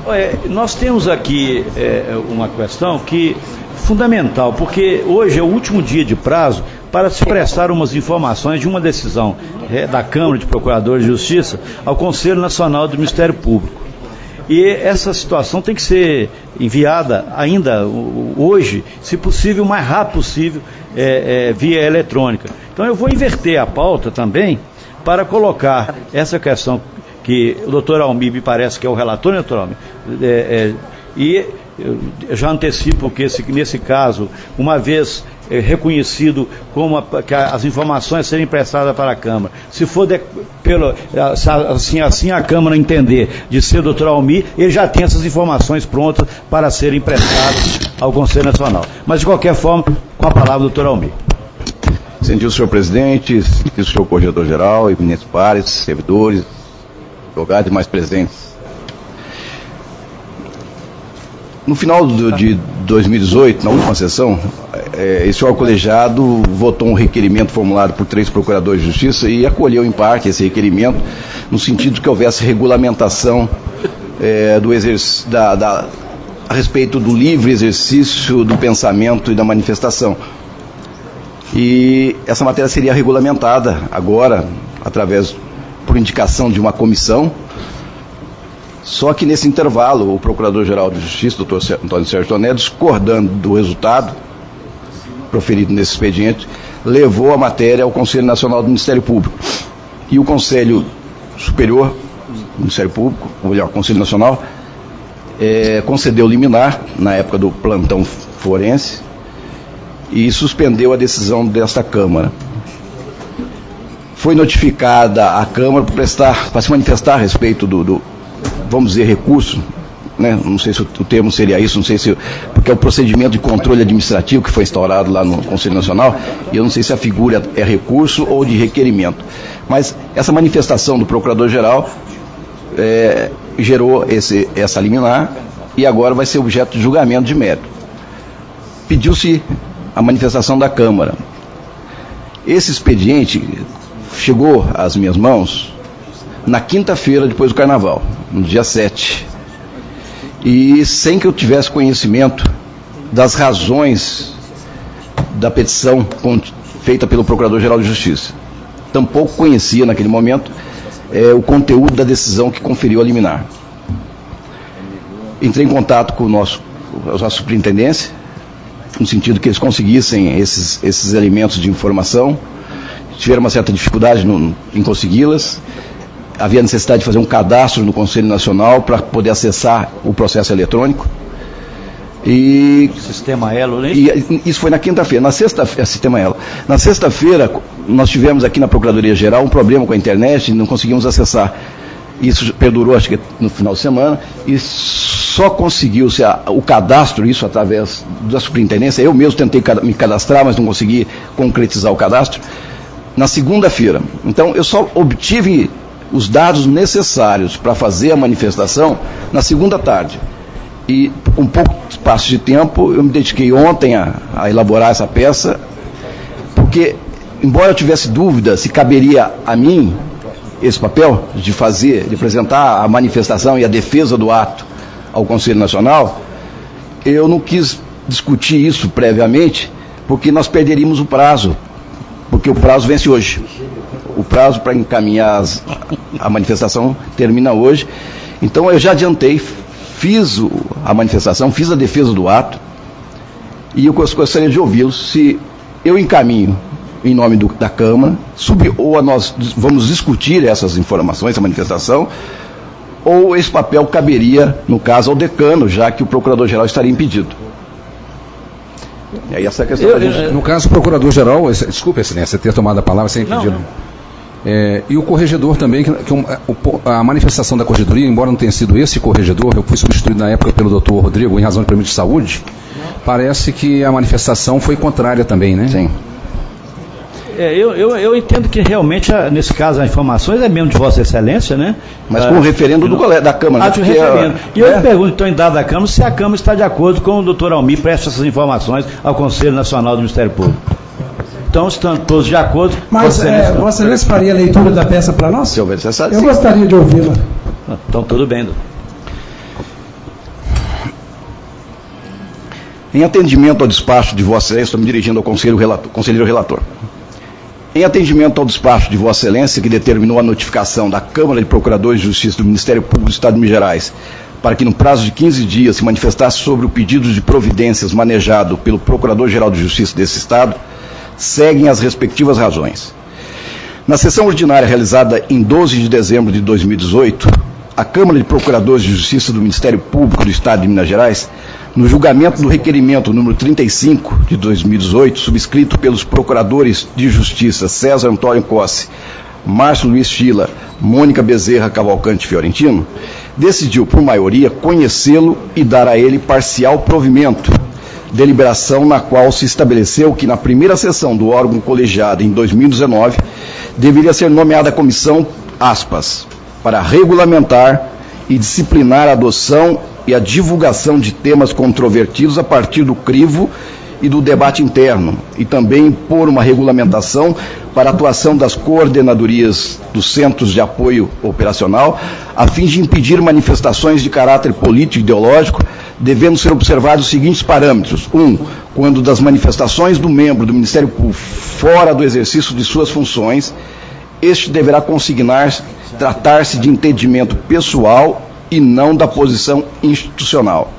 Nós temos aqui uma questão que fundamental, porque hoje é o último dia de prazo para se prestar umas informações de uma decisão da Câmara de Procuradores de Justiça ao Conselho Nacional do Ministério Público. E essa situação tem que ser enviada ainda hoje, se possível, o mais rápido possível, via eletrônica. Então eu vou inverter a pauta também para colocar essa questão que o doutor Almir me parece que é o relator, né, doutor Almir? E eu já antecipo que nesse caso, uma vez reconhecido como que as informações serem prestadas para a Câmara, se for assim a Câmara entender de ser o doutor Almir, ele já tem essas informações prontas para serem prestadas ao Conselho Nacional. Mas de qualquer forma, com a palavra do doutor Almir. Sentiu o senhor presidente, o senhor corregedor-geral, eminentes pares, servidores, advogados e mais presentes. No final de 2018, na última sessão, esse órgão colegiado votou um requerimento formulado por 3 procuradores de justiça e acolheu em parte esse requerimento, no sentido de que houvesse regulamentação a respeito do livre exercício do pensamento e da manifestação. E essa matéria seria regulamentada agora, por indicação de uma comissão. Só que nesse intervalo, o Procurador-Geral de Justiça, doutor Antônio Sérgio Toné, discordando do resultado proferido nesse expediente, levou a matéria ao Conselho Nacional do Ministério Público. E o Conselho Superior do Ministério Público, ou melhor, Conselho Nacional, concedeu liminar, na época do plantão forense, e suspendeu a decisão desta Câmara. Foi notificada a Câmara para se manifestar a respeito vamos dizer, recurso, né? Não sei se o termo seria isso, não sei se, porque é o procedimento de controle administrativo que foi instaurado lá no Conselho Nacional, e eu não sei se a figura é recurso ou de requerimento. Mas essa manifestação do Procurador-Geral gerou essa liminar e agora vai ser objeto de julgamento de mérito. Pediu-se a manifestação da Câmara. Esse expediente chegou às minhas mãos na quinta-feira depois do Carnaval, no dia 7. E sem que eu tivesse conhecimento das razões da petição feita pelo Procurador-Geral de Justiça. Tampouco conhecia naquele momento o conteúdo da decisão que conferiu a liminar. Entrei em contato com a nossa superintendência, no sentido que eles conseguissem esses elementos de informação. Tiveram uma certa dificuldade em consegui-las. Havia necessidade de fazer um cadastro no Conselho Nacional para poder acessar o processo eletrônico. Sistema Elo, né? E isso foi na quinta-feira. Na sexta-feira, Sistema Elo. Na sexta-feira, nós tivemos aqui na Procuradoria-Geral um problema com a internet e não conseguimos acessar. Isso perdurou, acho que no final de semana, e só conseguiu-se o cadastro, isso através da superintendência. Eu mesmo tentei me cadastrar, mas não consegui concretizar o cadastro, na segunda-feira. Então, eu só obtive os dados necessários para fazer a manifestação na segunda tarde. E, com pouco espaço de tempo, eu me dediquei ontem a elaborar essa peça, porque, embora eu tivesse dúvida se caberia a mim esse papel de apresentar a manifestação e a defesa do ato ao Conselho Nacional, eu não quis discutir isso previamente, porque nós perderíamos o prazo, porque o prazo vence hoje. O prazo para encaminhar a manifestação termina hoje. Então eu já adiantei, fiz a manifestação, fiz a defesa do ato, e eu gostaria de ouvi-los se eu encaminho em nome da Câmara, ou nós vamos discutir essas informações, essa manifestação, ou esse papel caberia, no caso, ao decano, já que o Procurador-Geral estaria impedido. E aí essa é a questão da gente... No caso, o Procurador-Geral, desculpe, Excelência, ter tomado a palavra sem impedido. Não. E o corregedor também, a manifestação da corregedoria, embora não tenha sido esse corregedor, eu fui substituído na época pelo Dr. Rodrigo, em razão de problema de saúde, parece que a manifestação foi contrária também, né? Sim. Eu entendo que realmente, nesse caso, as informações é mesmo de Vossa Excelência, né? Mas com o referendo da Câmara. De referendo. E eu pergunto, então, em dado da Câmara, se a Câmara está de acordo com o doutor Almir presta essas informações ao Conselho Nacional do Ministério Público. Então, estão todos de acordo. Mas Vossa Excelência faria a leitura da peça para nós? Se houver necessidade, eu gostaria de ouvi-la. Então, tudo bem, doutor. Em atendimento ao despacho de Vossa Excelência, estou me dirigindo ao conselheiro relator. Em atendimento ao despacho de Vossa Excelência, que determinou a notificação da Câmara de Procuradores de Justiça do Ministério Público do Estado de Minas Gerais, para que no prazo de 15 dias se manifestasse sobre o pedido de providências manejado pelo Procurador-Geral de Justiça desse Estado, seguem as respectivas razões. Na sessão ordinária realizada em 12 de dezembro de 2018, a Câmara de Procuradores de Justiça do Ministério Público do Estado de Minas Gerais, no julgamento do requerimento número 35 de 2018, subscrito pelos Procuradores de Justiça César Antônio Cossi, Márcio Luiz Chila, Mônica Bezerra Cavalcante Fiorentino, decidiu, por maioria, conhecê-lo e dar a ele parcial provimento, deliberação na qual se estabeleceu que, na primeira sessão do órgão colegiado em 2019, deveria ser nomeada a comissão, aspas, para regulamentar e disciplinar a adoção e a divulgação de temas controvertidos a partir do crivo e do debate interno, e também impor uma regulamentação para a atuação das coordenadorias dos centros de apoio operacional, a fim de impedir manifestações de caráter político e ideológico, devendo ser observados os seguintes parâmetros. 1. Quando das manifestações do membro do Ministério Público fora do exercício de suas funções, este deverá tratar-se de entendimento pessoal e não da posição institucional.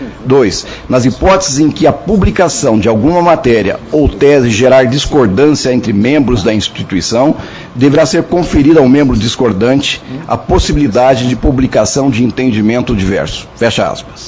2. Nas hipóteses em que a publicação de alguma matéria ou tese gerar discordância entre membros da instituição, deverá ser conferida ao membro discordante a possibilidade de publicação de entendimento diverso. Fecha aspas.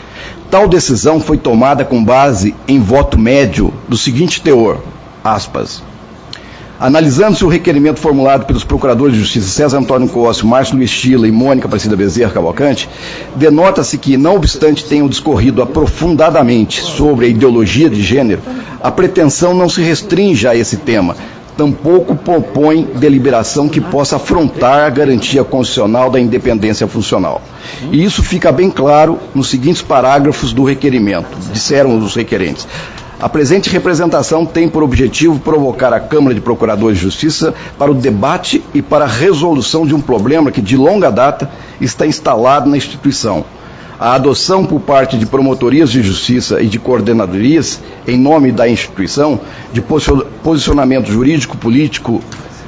Tal decisão foi tomada com base em voto médio do seguinte teor, aspas, analisando-se o requerimento formulado pelos Procuradores de Justiça César Antônio Cossi, Márcio Luiz Chila e Mônica Aparecida Bezerra Cavalcante, denota-se que, não obstante tenham discorrido aprofundadamente sobre a ideologia de gênero, a pretensão não se restringe a esse tema, tampouco propõe deliberação que possa afrontar a garantia constitucional da independência funcional. E isso fica bem claro nos seguintes parágrafos do requerimento, disseram os requerentes. A presente representação tem por objetivo provocar a Câmara de Procuradores de Justiça para o debate e para a resolução de um problema que, de longa data, está instalado na instituição. A adoção por parte de promotorias de justiça e de coordenadorias, em nome da instituição, de posicionamento jurídico-político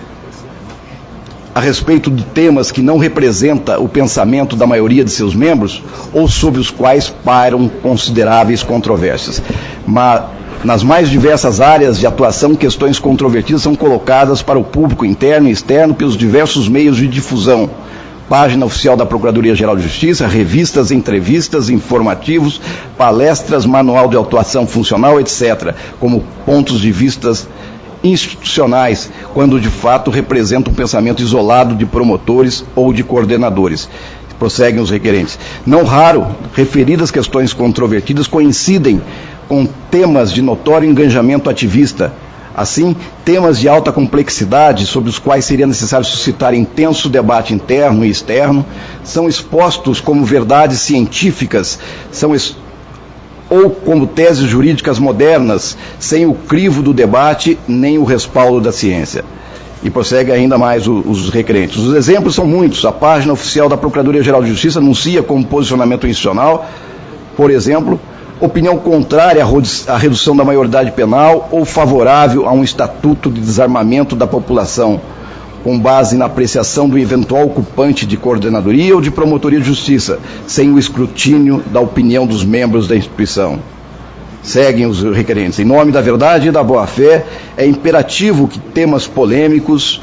a respeito de temas que não representam o pensamento da maioria de seus membros ou sobre os quais pairam consideráveis controvérsias. Mas, nas mais diversas áreas de atuação, questões controvertidas são colocadas para o público interno e externo pelos diversos meios de difusão. Página oficial da Procuradoria-Geral de Justiça, revistas, entrevistas, informativos, palestras, manual de atuação funcional, etc., como pontos de vista institucionais, quando de fato representam um pensamento isolado de promotores ou de coordenadores. Prosseguem os requerentes. Não raro, referidas questões controvertidas coincidem com temas de notório engajamento ativista. Assim, temas de alta complexidade, sobre os quais seria necessário suscitar intenso debate interno e externo, são expostos como verdades científicas, ou como teses jurídicas modernas, sem o crivo do debate nem o respaldo da ciência. E prossegue ainda mais os requerentes. Os exemplos são muitos. A página oficial da Procuradoria-Geral de Justiça anuncia como posicionamento institucional, por exemplo, opinião contrária à redução da maioridade penal ou favorável a um estatuto de desarmamento da população, com base na apreciação do eventual ocupante de coordenadoria ou de promotoria de justiça, sem o escrutínio da opinião dos membros da instituição. Seguem os requerentes. Em nome da verdade e da boa-fé, é imperativo que temas polêmicos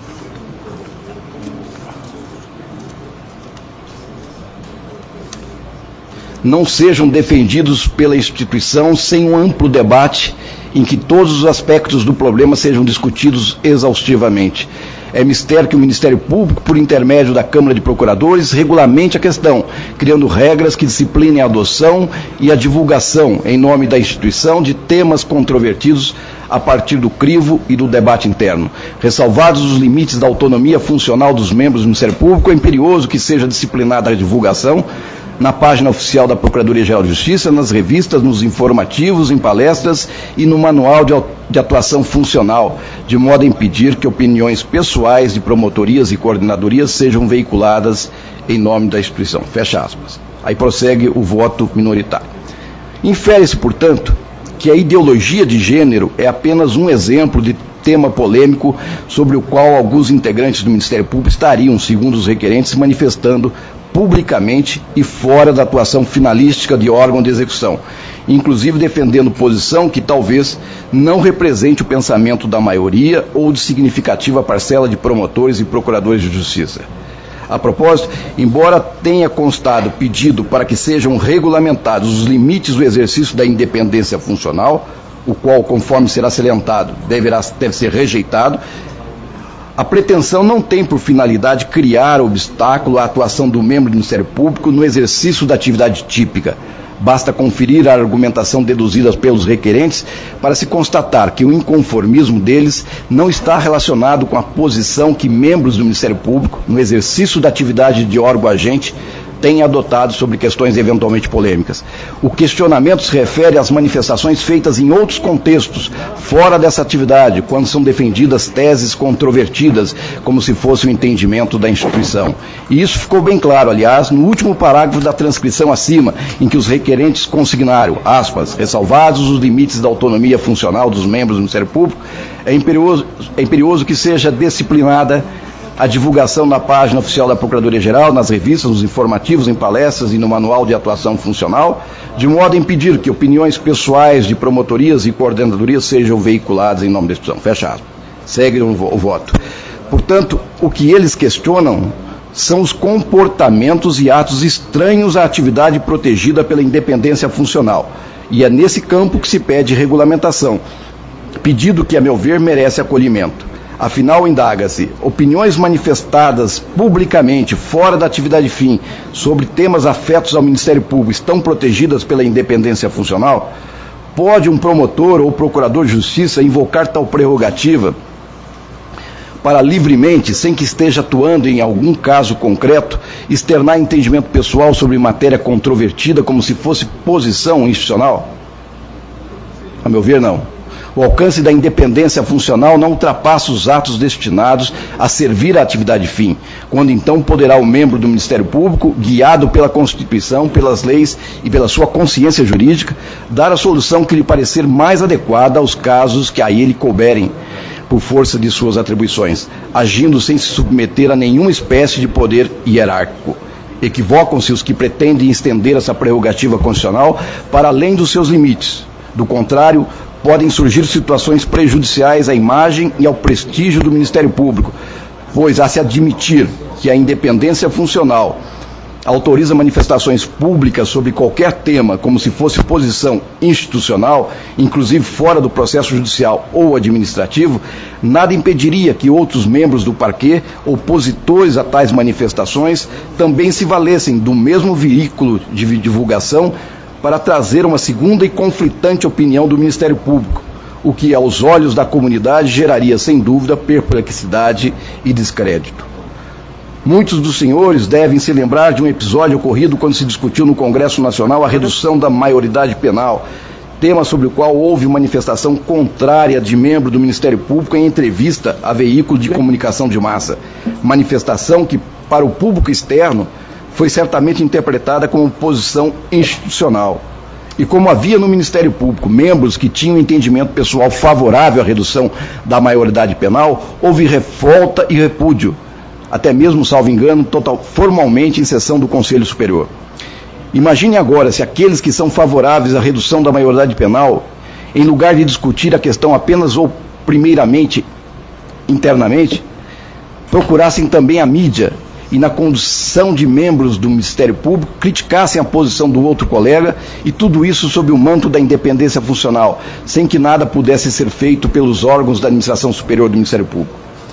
não sejam defendidos pela instituição sem um amplo debate em que todos os aspectos do problema sejam discutidos exaustivamente. É mister que o Ministério Público, por intermédio da Câmara de Procuradores, regulamente a questão, criando regras que disciplinem a adoção e a divulgação, em nome da instituição, de temas controvertidos a partir do crivo e do debate interno. Ressalvados os limites da autonomia funcional dos membros do Ministério Público, é imperioso que seja disciplinada a divulgação na página oficial da Procuradoria-Geral de Justiça, nas revistas, nos informativos, em palestras e no manual de atuação funcional, de modo a impedir que opiniões pessoais de promotorias e coordenadorias sejam veiculadas em nome da instituição. Fecha aspas. Aí prossegue o voto minoritário. Infere-se, portanto, que a ideologia de gênero é apenas um exemplo de tema polêmico sobre o qual alguns integrantes do Ministério Público estariam, segundo os requerentes, manifestando publicamente e fora da atuação finalística de órgão de execução, inclusive defendendo posição que talvez não represente o pensamento da maioria ou de significativa parcela de promotores e procuradores de justiça. A propósito, embora tenha constado pedido para que sejam regulamentados os limites do exercício da independência funcional, o qual, conforme será salientado, deve ser rejeitado, a pretensão não tem por finalidade criar obstáculo à atuação do membro do Ministério Público no exercício da atividade típica. Basta conferir a argumentação deduzida pelos requerentes para se constatar que o inconformismo deles não está relacionado com a posição que membros do Ministério Público, no exercício da atividade de órgão agente, têm adotado sobre questões eventualmente polêmicas. O questionamento se refere às manifestações feitas em outros contextos, fora dessa atividade, quando são defendidas teses controvertidas, como se fosse o entendimento da instituição. E isso ficou bem claro, aliás, no último parágrafo da transcrição acima, em que os requerentes consignaram, aspas, ressalvados os limites da autonomia funcional dos membros do Ministério Público, é imperioso que seja disciplinada a divulgação na página oficial da Procuradoria-Geral, nas revistas, nos informativos, em palestras e no manual de atuação funcional, de modo a impedir que opiniões pessoais de promotorias e coordenadorias sejam veiculadas em nome da instituição. Fecha aspas. Segue o voto. Portanto, o que eles questionam são os comportamentos e atos estranhos à atividade protegida pela independência funcional. E é nesse campo que se pede regulamentação, pedido que, a meu ver, merece acolhimento. Afinal, indaga-se, opiniões manifestadas publicamente, fora da atividade fim, sobre temas afetos ao Ministério Público estão protegidas pela independência funcional? Pode um promotor ou procurador de justiça invocar tal prerrogativa para livremente, sem que esteja atuando em algum caso concreto, externar entendimento pessoal sobre matéria controvertida como se fosse posição institucional? A meu ver, não. O alcance da independência funcional não ultrapassa os atos destinados a servir à atividade fim, quando então poderá o membro do Ministério Público, guiado pela Constituição, pelas leis e pela sua consciência jurídica, dar a solução que lhe parecer mais adequada aos casos que a ele couberem, por força de suas atribuições, agindo sem se submeter a nenhuma espécie de poder hierárquico. Equivocam-se os que pretendem estender essa prerrogativa constitucional para além dos seus limites. Do contrário, podem surgir situações prejudiciais à imagem e ao prestígio do Ministério Público, pois, a se admitir que a independência funcional autoriza manifestações públicas sobre qualquer tema como se fosse posição institucional, inclusive fora do processo judicial ou administrativo, nada impediria que outros membros do parquê, opositores a tais manifestações, também se valessem do mesmo veículo de divulgação para trazer uma segunda e conflitante opinião do Ministério Público, o que, aos olhos da comunidade, geraria, sem dúvida, perplexidade e descrédito. Muitos dos senhores devem se lembrar de um episódio ocorrido quando se discutiu no Congresso Nacional a redução da maioridade penal, tema sobre o qual houve manifestação contrária de membro do Ministério Público em entrevista a veículo de comunicação de massa. Manifestação que, para o público externo, foi certamente interpretada como posição institucional. E como havia no Ministério Público membros que tinham entendimento pessoal favorável à redução da maioridade penal, houve revolta e repúdio, até mesmo, salvo engano, formalmente em sessão do Conselho Superior. Imagine agora se aqueles que são favoráveis à redução da maioridade penal, em lugar de discutir a questão apenas ou primeiramente internamente, procurassem também a mídia e, na condução de membros do Ministério Público, criticassem a posição do outro colega, e tudo isso sob o manto da independência funcional, sem que nada pudesse ser feito pelos órgãos da administração superior do Ministério Público.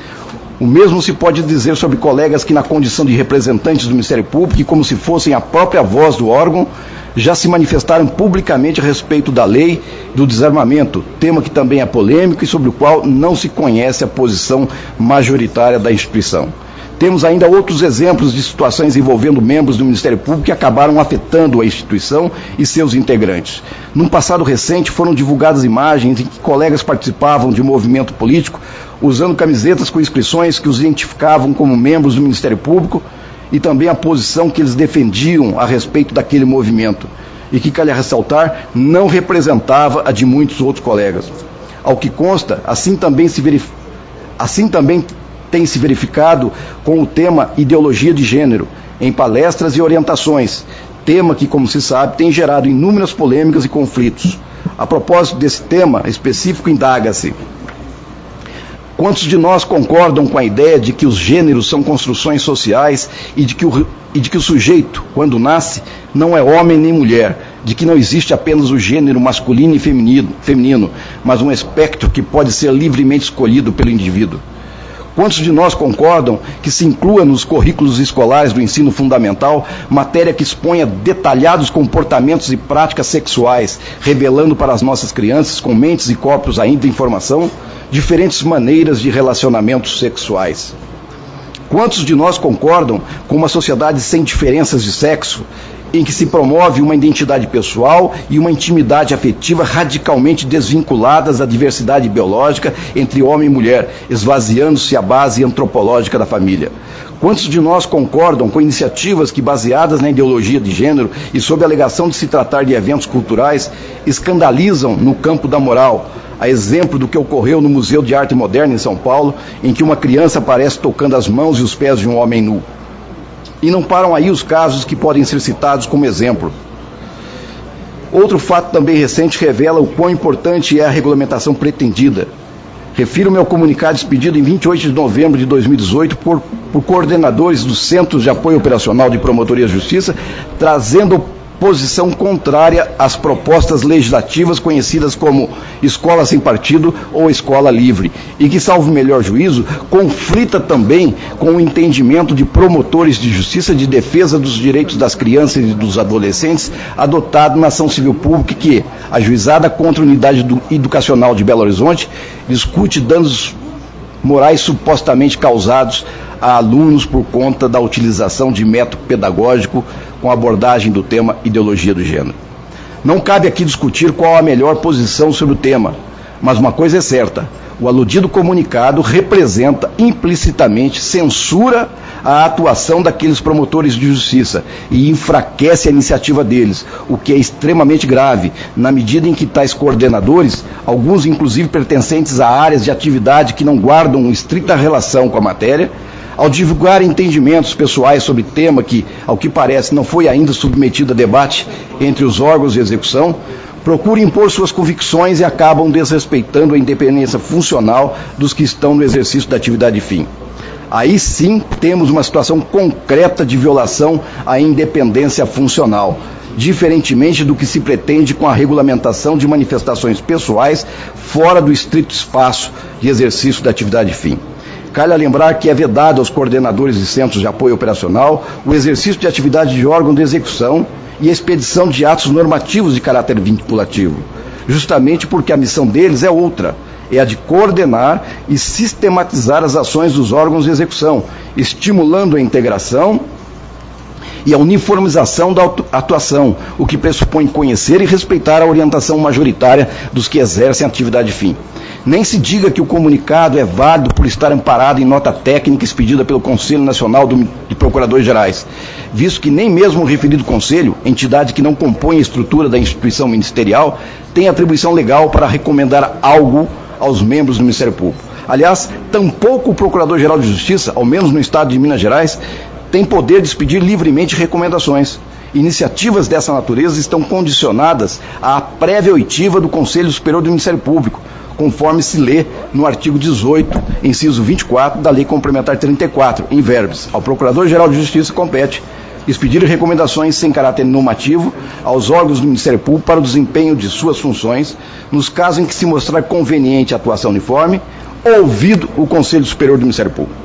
O mesmo se pode dizer sobre colegas que, na condição de representantes do Ministério Público e como se fossem a própria voz do órgão, já se manifestaram publicamente a respeito da lei do desarmamento, tema que também é polêmico e sobre o qual não se conhece a posição majoritária da instituição. Temos ainda outros exemplos de situações envolvendo membros do Ministério Público que acabaram afetando a instituição e seus integrantes. Num passado recente, foram divulgadas imagens em que colegas participavam de um movimento político usando camisetas com inscrições que os identificavam como membros do Ministério Público e também a posição que eles defendiam a respeito daquele movimento, e que, cabe ressaltar, não representava a de muitos outros colegas. Ao que consta, assim também tem se verificado com o tema ideologia de gênero, em palestras e orientações, tema que, como se sabe, tem gerado inúmeras polêmicas e conflitos. A propósito desse tema específico, indaga-se: quantos de nós concordam com a ideia de que os gêneros são construções sociais e de que o sujeito, quando nasce, não é homem nem mulher, de que não existe apenas o gênero masculino e feminino, mas um espectro que pode ser livremente escolhido pelo indivíduo? Quantos de nós concordam que se inclua nos currículos escolares do ensino fundamental matéria que exponha detalhados comportamentos e práticas sexuais, revelando para as nossas crianças, com mentes e corpos ainda em formação, diferentes maneiras de relacionamentos sexuais? Quantos de nós concordam com uma sociedade sem diferenças de sexo, em que se promove uma identidade pessoal e uma intimidade afetiva radicalmente desvinculadas da diversidade biológica entre homem e mulher, esvaziando-se a base antropológica da família? Quantos de nós concordam com iniciativas que, baseadas na ideologia de gênero e sob a alegação de se tratar de eventos culturais, escandalizam no campo da moral, a exemplo do que ocorreu no Museu de Arte Moderna em São Paulo, em que uma criança aparece tocando as mãos e os pés de um homem nu? E não param aí os casos que podem ser citados como exemplo. Outro fato também recente revela o quão importante é a regulamentação pretendida. Refiro-me ao comunicado expedido em 28 de novembro de 2018 por coordenadores dos Centros de Apoio Operacional de Promotoria de Justiça, trazendo posição contrária às propostas legislativas conhecidas como escola sem partido ou escola livre, e que, salvo melhor juízo, conflita também com o entendimento de promotores de justiça de defesa dos direitos das crianças e dos adolescentes adotado na ação civil pública que, ajuizada contra a Unidade Educacional de Belo Horizonte, discute danos morais supostamente causados a alunos por conta da utilização de método pedagógico com abordagem do tema ideologia do gênero. Não cabe aqui discutir qual a melhor posição sobre o tema, mas uma coisa é certa: o aludido comunicado representa implicitamente censura à atuação daqueles promotores de justiça e enfraquece a iniciativa deles, o que é extremamente grave, na medida em que tais coordenadores, alguns inclusive pertencentes a áreas de atividade que não guardam estrita relação com a matéria, ao divulgar entendimentos pessoais sobre tema que, ao que parece, não foi ainda submetido a debate entre os órgãos de execução, procuram impor suas convicções e acabam desrespeitando a independência funcional dos que estão no exercício da atividade fim. Aí sim temos uma situação concreta de violação à independência funcional, diferentemente do que se pretende com a regulamentação de manifestações pessoais fora do estrito espaço de exercício da atividade fim. Cabe lembrar que é vedado aos coordenadores de centros de apoio operacional o exercício de atividade de órgão de execução e a expedição de atos normativos de caráter vinculativo, justamente porque a missão deles é outra, é a de coordenar e sistematizar as ações dos órgãos de execução, estimulando a integração e a uniformização da atuação, o que pressupõe conhecer e respeitar a orientação majoritária dos que exercem a atividade fim. Nem se diga que o comunicado é válido por estar amparado em nota técnica expedida pelo Conselho Nacional de Procuradores Gerais, visto que nem mesmo o referido Conselho, entidade que não compõe a estrutura da instituição ministerial, tem atribuição legal para recomendar algo aos membros do Ministério Público. Aliás, tampouco o Procurador-Geral de Justiça, ao menos no estado de Minas Gerais, tem poder de expedir livremente recomendações. Iniciativas dessa natureza estão condicionadas à prévia oitiva do Conselho Superior do Ministério Público, conforme se lê no artigo 18, inciso 24 da Lei Complementar 34, em verbis. Ao Procurador-Geral de Justiça compete expedir recomendações sem caráter normativo aos órgãos do Ministério Público para o desempenho de suas funções, nos casos em que se mostrar conveniente a atuação uniforme, ouvido o Conselho Superior do Ministério Público.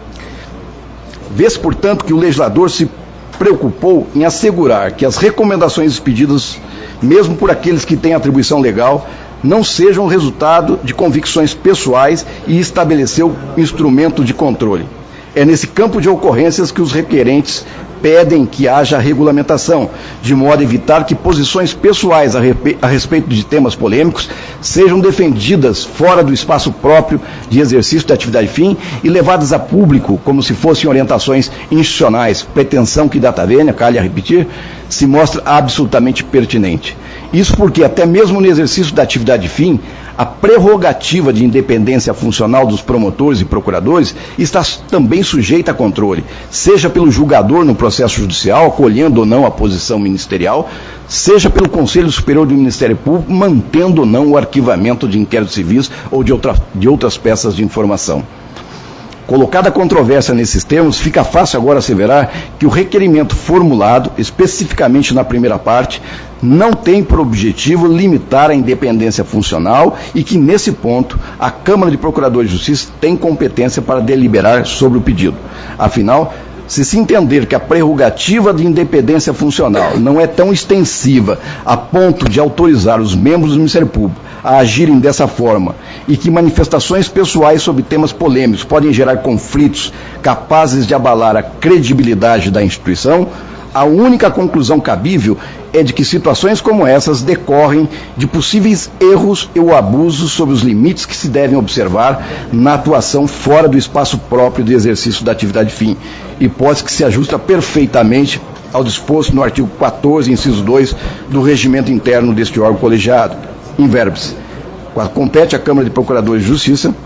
Vê-se, portanto, que o legislador se preocupou em assegurar que as recomendações expedidas, mesmo por aqueles que têm atribuição legal, não sejam resultado de convicções pessoais e estabeleceu instrumento de controle. É nesse campo de ocorrências que os requerentes pedem que haja regulamentação, de modo a evitar que posições pessoais a respeito de temas polêmicos sejam defendidas fora do espaço próprio de exercício da atividade fim e levadas a público como se fossem orientações institucionais, pretensão que data vênia, calha repetir, se mostra absolutamente pertinente. Isso porque até mesmo no exercício da atividade fim, a prerrogativa de independência funcional dos promotores e procuradores está também sujeita a controle, seja pelo julgador no processo judicial, acolhendo ou não a posição ministerial, seja pelo Conselho Superior do Ministério Público, mantendo ou não o arquivamento de inquéritos civis ou de outras peças de informação. Colocada a controvérsia nesses termos, fica fácil agora asseverar que o requerimento formulado, especificamente na primeira parte, não tem por objetivo limitar a independência funcional e que, nesse ponto, a Câmara de Procuradores de Justiça tem competência para deliberar sobre o pedido. Afinal, se entender que a prerrogativa de independência funcional não é tão extensiva a ponto de autorizar os membros do Ministério Público a agirem dessa forma e que manifestações pessoais sobre temas polêmicos podem gerar conflitos capazes de abalar a credibilidade da instituição, a única conclusão cabível é de que situações como essas decorrem de possíveis erros ou abusos sobre os limites que se devem observar na atuação fora do espaço próprio de exercício da atividade fim, hipótese que se ajusta perfeitamente ao disposto no artigo 14, inciso 2, do regimento interno deste órgão colegiado. Em verbis, compete à Câmara de Procuradores de Justiça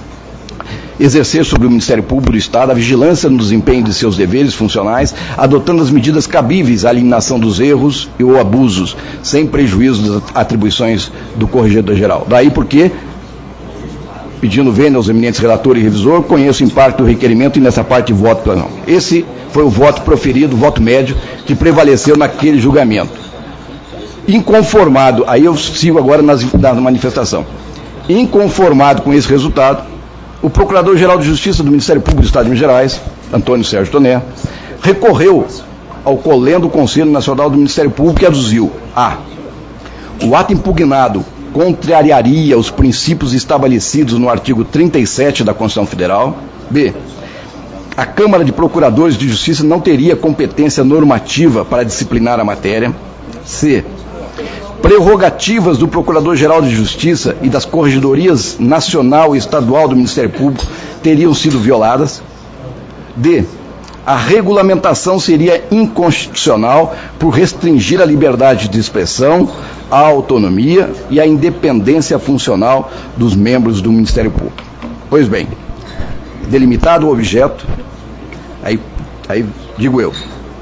exercer sobre o Ministério Público do Estado a vigilância no desempenho de seus deveres funcionais, adotando as medidas cabíveis à eliminação dos erros e ou abusos, sem prejuízo das atribuições do Corregedor-Geral. Daí porque, pedindo vênia aos eminentes relator e revisor, conheço em parte o requerimento e nessa parte voto para não. Esse foi o voto proferido, o voto médio, que prevaleceu naquele julgamento. Inconformado, aí eu sigo agora na manifestação, inconformado com esse resultado, o Procurador-Geral de Justiça do Ministério Público do Estado de Minas Gerais, Antônio Sérgio Toné, recorreu ao Colendo Conselho Nacional do Ministério Público e aduziu: A. O ato impugnado contrariaria os princípios estabelecidos no artigo 37 da Constituição Federal. B. A Câmara de Procuradores de Justiça não teria competência normativa para disciplinar a matéria. C. Prerrogativas do Procurador-Geral de Justiça e das Corregedorias Nacional e Estadual do Ministério Público teriam sido violadas. D. A regulamentação seria inconstitucional por restringir a liberdade de expressão, a autonomia e a independência funcional dos membros do Ministério Público. Pois bem, delimitado o objeto, aí digo eu,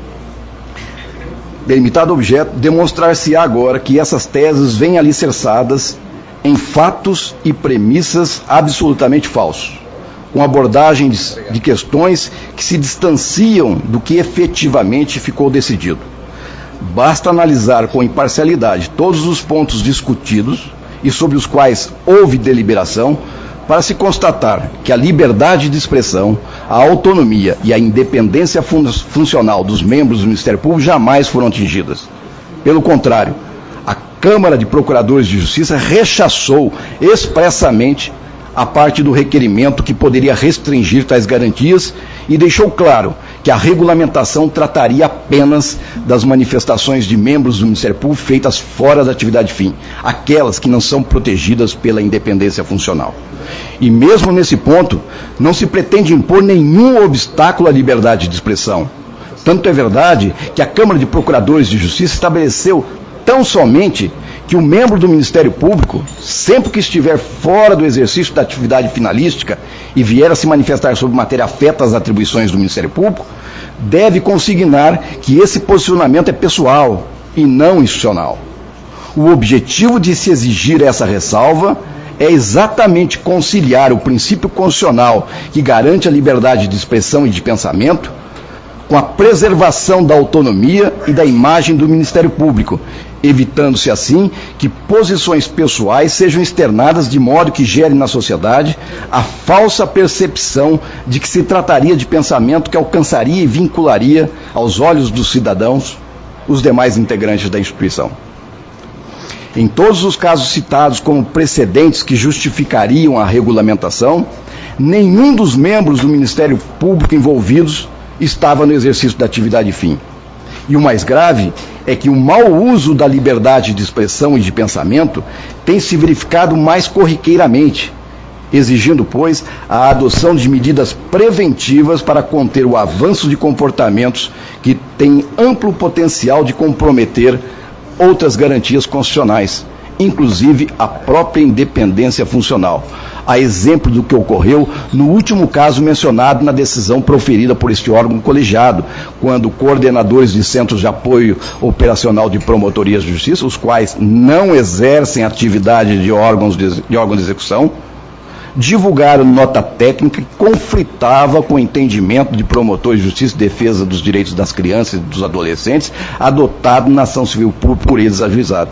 delimitado o objeto, demonstrar-se-á agora que essas teses vêm alicerçadas em fatos e premissas absolutamente falsos, com abordagem de questões que se distanciam do que efetivamente ficou decidido. Basta analisar com imparcialidade todos os pontos discutidos e sobre os quais houve deliberação para se constatar que a liberdade de expressão, a autonomia e a independência funcional dos membros do Ministério Público jamais foram atingidas. Pelo contrário, a Câmara de Procuradores de Justiça rechaçou expressamente a parte do requerimento que poderia restringir tais garantias e deixou claro que a regulamentação trataria apenas das manifestações de membros do Ministério Público feitas fora da atividade fim, aquelas que não são protegidas pela independência funcional. E mesmo nesse ponto, não se pretende impor nenhum obstáculo à liberdade de expressão. Tanto é verdade que a Câmara de Procuradores de Justiça estabeleceu tão somente que o membro do Ministério Público, sempre que estiver fora do exercício da atividade finalística e vier a se manifestar sobre matéria afeta às atribuições do Ministério Público, deve consignar que esse posicionamento é pessoal e não institucional. O objetivo de se exigir essa ressalva é exatamente conciliar o princípio constitucional que garante a liberdade de expressão e de pensamento com a preservação da autonomia e da imagem do Ministério Público, evitando-se assim que posições pessoais sejam externadas de modo que gere na sociedade a falsa percepção de que se trataria de pensamento que alcançaria e vincularia aos olhos dos cidadãos os demais integrantes da instituição. Em todos os casos citados como precedentes que justificariam a regulamentação, nenhum dos membros do Ministério Público envolvidos estava no exercício da atividade fim. E o mais grave é que o mau uso da liberdade de expressão e de pensamento tem se verificado mais corriqueiramente, exigindo, pois, a adoção de medidas preventivas para conter o avanço de comportamentos que têm amplo potencial de comprometer outras garantias constitucionais, inclusive a própria independência funcional, a exemplo do que ocorreu no último caso mencionado na decisão proferida por este órgão colegiado, quando coordenadores de centros de apoio operacional de promotorias de justiça, os quais não exercem atividade de órgãos de execução, divulgaram nota técnica que conflitava com o entendimento de promotores de justiça e defesa dos direitos das crianças e dos adolescentes, adotado na ação civil pública por eles ajuizada.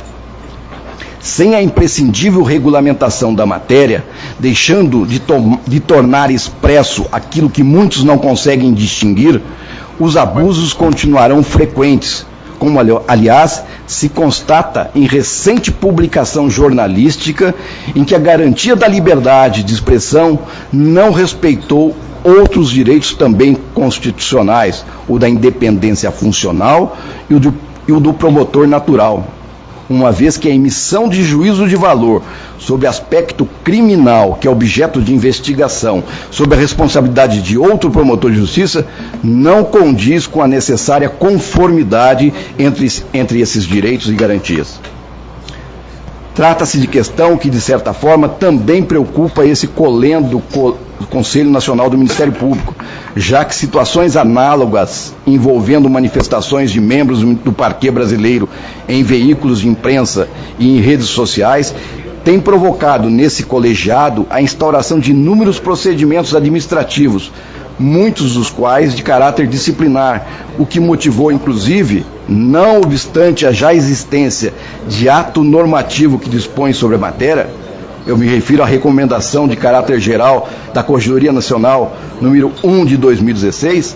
Sem a imprescindível regulamentação da matéria, deixando de tornar expresso aquilo que muitos não conseguem distinguir, os abusos continuarão frequentes, como, aliás, se constata em recente publicação jornalística em que a garantia da liberdade de expressão não respeitou outros direitos também constitucionais, o da independência funcional e o do promotor natural, uma vez que a emissão de juízo de valor sobre aspecto criminal, que é objeto de investigação, sob a responsabilidade de outro promotor de justiça, não condiz com a necessária conformidade entre esses direitos e garantias. Trata-se de questão que, de certa forma, também preocupa esse colendo do Conselho Nacional do Ministério Público, já que situações análogas envolvendo manifestações de membros do parquê brasileiro em veículos de imprensa e em redes sociais têm provocado nesse colegiado a instauração de inúmeros procedimentos administrativos, muitos dos quais de caráter disciplinar, o que motivou, inclusive, não obstante a já existência de ato normativo que dispõe sobre a matéria, eu me refiro à recomendação de caráter geral da Corregedoria Nacional, número 1 de 2016,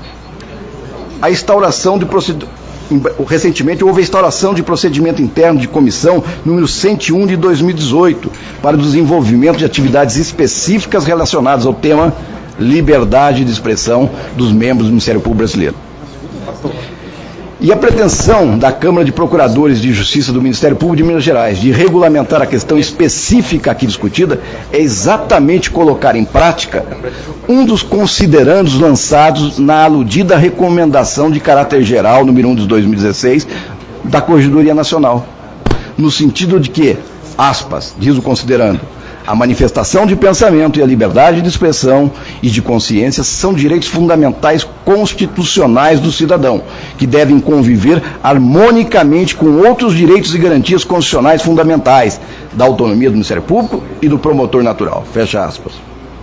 a instauração de recentemente houve a instauração de procedimento interno de comissão número 101 de 2018 para o desenvolvimento de atividades específicas relacionadas ao tema liberdade de expressão dos membros do Ministério Público Brasileiro. E a pretensão da Câmara de Procuradores de Justiça do Ministério Público de Minas Gerais de regulamentar a questão específica aqui discutida é exatamente colocar em prática um dos considerandos lançados na aludida recomendação de caráter geral, número 1 de 2016, da Corregedoria Nacional, no sentido de que, aspas, diz o considerando, a manifestação de pensamento e a liberdade de expressão e de consciência são direitos fundamentais constitucionais do cidadão, que devem conviver harmonicamente com outros direitos e garantias constitucionais fundamentais da autonomia do Ministério Público e do promotor natural. Fecha aspas.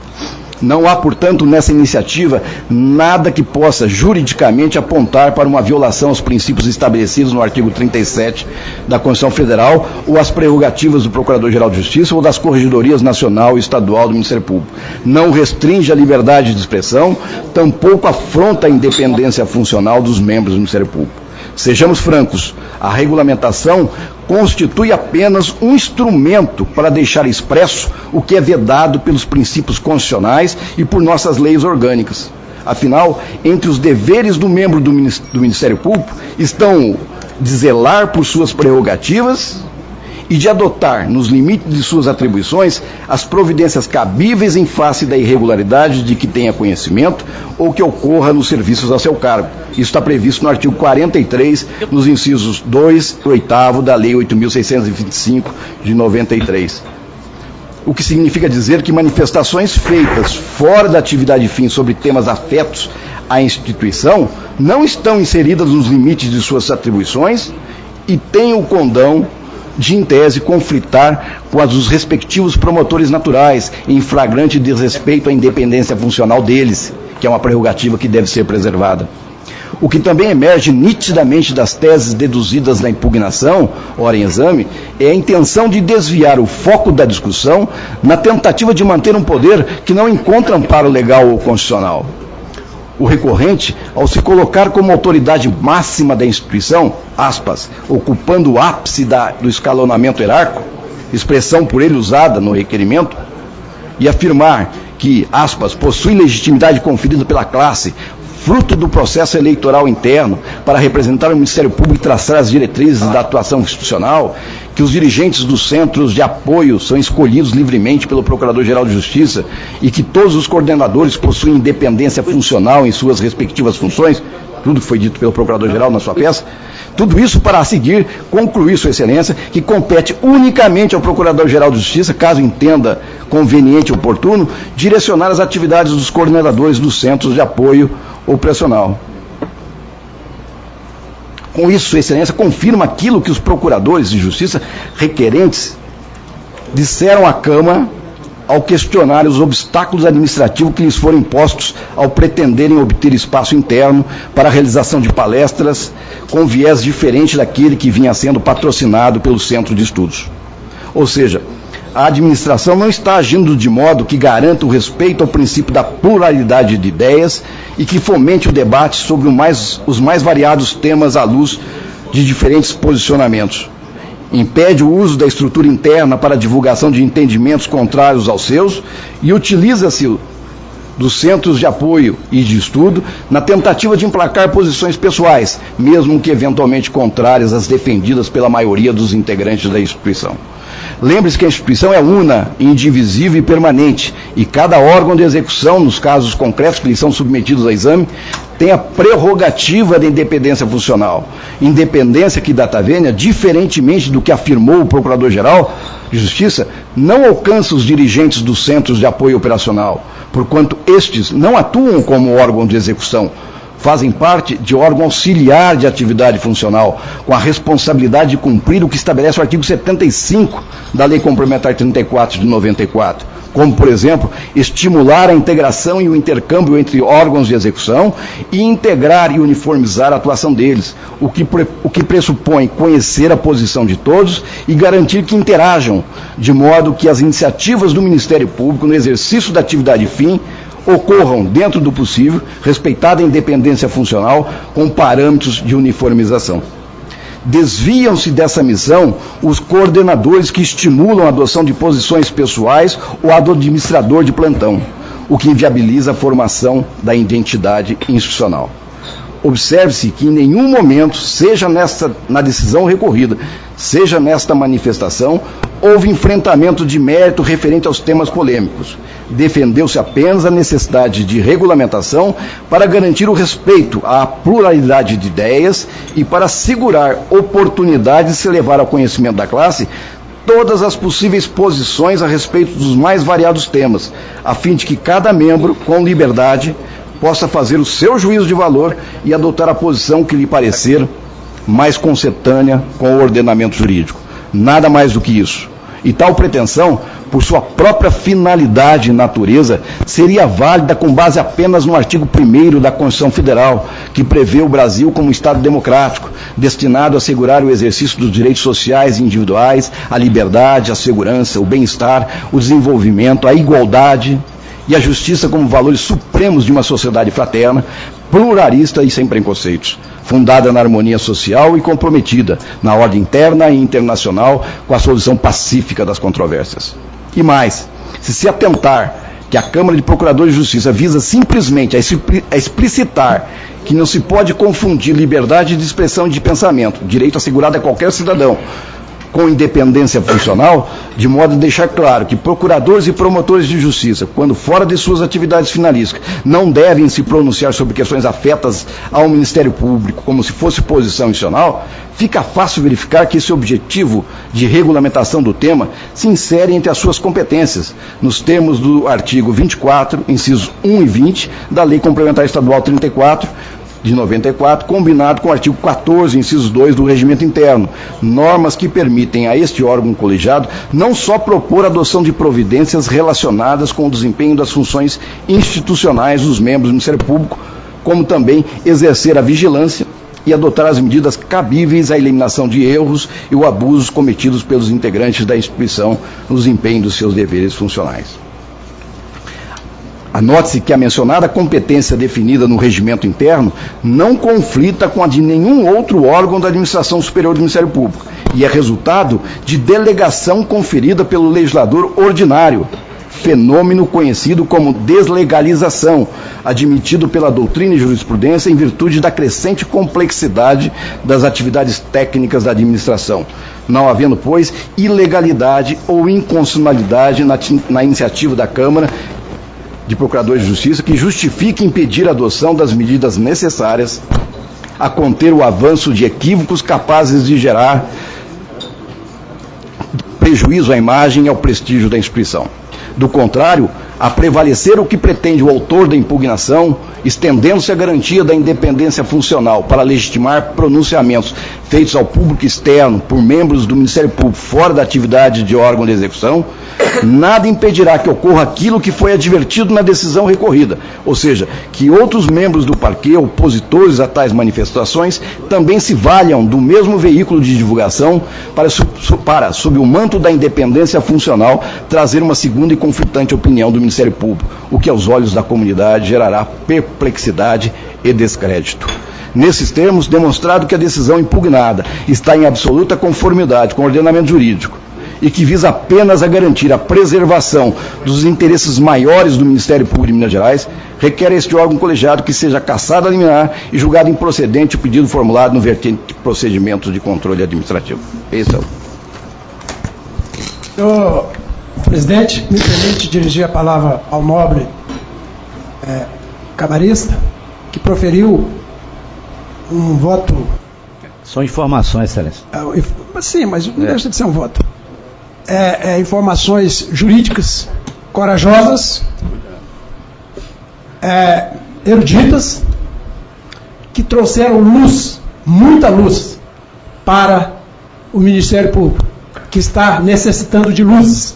Não há, portanto, nessa iniciativa nada que possa juridicamente apontar para uma violação aos princípios estabelecidos no artigo 37 da Constituição Federal ou às prerrogativas do Procurador-Geral de Justiça ou das Corregedorias Nacional e Estadual do Ministério Público. Não restringe a liberdade de expressão, tampouco afronta a independência funcional dos membros do Ministério Público. Sejamos francos, a regulamentação constitui apenas um instrumento para deixar expresso o que é vedado pelos princípios constitucionais e por nossas leis orgânicas. Afinal, entre os deveres do membro do Ministério Público estão de zelar por suas prerrogativas e de adotar, nos limites de suas atribuições, as providências cabíveis em face da irregularidade de que tenha conhecimento ou que ocorra nos serviços a seu cargo. Isso está previsto no artigo 43, nos incisos 2 e 8º da Lei 8.625 de 93. O que significa dizer que manifestações feitas fora da atividade fim sobre temas afetos à instituição não estão inseridas nos limites de suas atribuições e têm o condão de, em tese, conflitar com as dos respectivos promotores naturais, em flagrante desrespeito à independência funcional deles, que é uma prerrogativa que deve ser preservada. O que também emerge nitidamente das teses deduzidas na impugnação, ora em exame, é a intenção de desviar o foco da discussão na tentativa de manter um poder que não encontra amparo legal ou constitucional. O recorrente, ao se colocar como autoridade máxima da instituição, aspas, ocupando o ápice do escalonamento hierárquico, expressão por ele usada no requerimento, e afirmar que, aspas, possui legitimidade conferida pela classe, fruto do processo eleitoral interno para representar o Ministério Público e traçar as diretrizes da atuação institucional, que os dirigentes dos centros de apoio são escolhidos livremente pelo Procurador-Geral de Justiça e que todos os coordenadores possuem independência funcional em suas respectivas funções, tudo que foi dito pelo Procurador-Geral na sua peça, tudo isso para a seguir concluir, Sua Excelência, que compete unicamente ao Procurador-Geral de Justiça, caso entenda conveniente e oportuno, direcionar as atividades dos coordenadores dos centros de apoio operacional. Com isso, Sua Excelência confirma aquilo que os procuradores de justiça requerentes disseram à Câmara ao questionar os obstáculos administrativos que lhes foram impostos ao pretenderem obter espaço interno para a realização de palestras com viés diferente daquele que vinha sendo patrocinado pelo Centro de Estudos. Ou seja, a administração não está agindo de modo que garanta o respeito ao princípio da pluralidade de ideias e que fomente o debate sobre os mais variados temas à luz de diferentes posicionamentos. Impede o uso da estrutura interna para a divulgação de entendimentos contrários aos seus e utiliza-se dos centros de apoio e de estudo na tentativa de emplacar posições pessoais, mesmo que eventualmente contrárias às defendidas pela maioria dos integrantes da instituição. Lembre-se que a instituição é una, indivisível e permanente, e cada órgão de execução, nos casos concretos que lhes são submetidos a exame, tem a prerrogativa da independência funcional. Independência que, data vênia, diferentemente do que afirmou o Procurador-Geral de Justiça, não alcança os dirigentes dos centros de apoio operacional, porquanto estes não atuam como órgão de execução, fazem parte de órgão auxiliar de atividade funcional, com a responsabilidade de cumprir o que estabelece o artigo 75 da Lei Complementar 34 de 94, como, por exemplo, estimular a integração e o intercâmbio entre órgãos de execução e integrar e uniformizar a atuação deles, o que pressupõe conhecer a posição de todos e garantir que interajam, de modo que as iniciativas do Ministério Público no exercício da atividade fim ocorram, dentro do possível, respeitada a independência funcional, com parâmetros de uniformização. Desviam-se dessa missão os coordenadores que estimulam a adoção de posições pessoais ou a do administrador de plantão, o que inviabiliza a formação da identidade institucional. Observe-se que em nenhum momento, seja na decisão recorrida, seja nesta manifestação, houve enfrentamento de mérito referente aos temas polêmicos. Defendeu-se apenas a necessidade de regulamentação para garantir o respeito à pluralidade de ideias e para assegurar oportunidade de se levar ao conhecimento da classe todas as possíveis posições a respeito dos mais variados temas, a fim de que cada membro, com liberdade, possa fazer o seu juízo de valor e adotar a posição que lhe parecer mais consentânea com o ordenamento jurídico. Nada mais do que isso. E tal pretensão, por sua própria finalidade e natureza, seria válida com base apenas no artigo 1º da Constituição Federal, que prevê o Brasil como um Estado democrático, destinado a assegurar o exercício dos direitos sociais e individuais, a liberdade, a segurança, o bem-estar, o desenvolvimento, a igualdade e a justiça como valores supremos de uma sociedade fraterna, pluralista e sem preconceitos, fundada na harmonia social e comprometida na ordem interna e internacional com a solução pacífica das controvérsias. E mais, se atentar que a Câmara de Procuradores de Justiça visa simplesmente a explicitar que não se pode confundir liberdade de expressão e de pensamento, direito assegurado a qualquer cidadão, com independência funcional, de modo a deixar claro que procuradores e promotores de justiça, quando fora de suas atividades finalísticas, não devem se pronunciar sobre questões afetas ao Ministério Público, como se fosse posição institucional, fica fácil verificar que esse objetivo de regulamentação do tema se insere entre as suas competências, nos termos do artigo 24, incisos 1 e 20, da Lei Complementar Estadual 34, de 94, combinado com o artigo 14, inciso 2 do Regimento Interno, normas que permitem a este órgão colegiado não só propor a adoção de providências relacionadas com o desempenho das funções institucionais dos membros do Ministério Público, como também exercer a vigilância e adotar as medidas cabíveis à eliminação de erros e ou abusos cometidos pelos integrantes da instituição no desempenho dos seus deveres funcionais. Anote-se que a mencionada competência definida no regimento interno não conflita com a de nenhum outro órgão da administração superior do Ministério Público e é resultado de delegação conferida pelo legislador ordinário, fenômeno conhecido como deslegalização, admitido pela doutrina e jurisprudência em virtude da crescente complexidade das atividades técnicas da administração, não havendo, pois, ilegalidade ou inconstitucionalidade na iniciativa da Câmara de Procuradores de Justiça que justifique impedir a adoção das medidas necessárias a conter o avanço de equívocos capazes de gerar prejuízo à imagem e ao prestígio da instituição. Do contrário, a prevalecer o que pretende o autor da impugnação, estendendo-se a garantia da independência funcional para legitimar pronunciamentos feitos ao público externo por membros do Ministério Público fora da atividade de órgão de execução, nada impedirá que ocorra aquilo que foi advertido na decisão recorrida, ou seja, que outros membros do parquê, opositores a tais manifestações, também se valham do mesmo veículo de divulgação para, sob o manto da independência funcional, trazer uma segunda e conflitante opinião do Ministério Público, o que aos olhos da comunidade gerará perplexidade e descrédito. Nesses termos, demonstrado que a decisão impugnada está em absoluta conformidade com o ordenamento jurídico e que visa apenas a garantir a preservação dos interesses maiores do Ministério Público de Minas Gerais, requer a este órgão colegiado que seja cassado a liminar e julgado improcedente o pedido formulado no vertente de procedimentos de controle administrativo. Esse é o... Senhor presidente, me permite dirigir a palavra ao nobre camarista, que proferiu um voto... São informações, excelência. Sim, mas não deixa de ser um voto. Informações jurídicas corajosas, eruditas, que trouxeram luz, muita luz, para o Ministério Público, que está necessitando de luzes.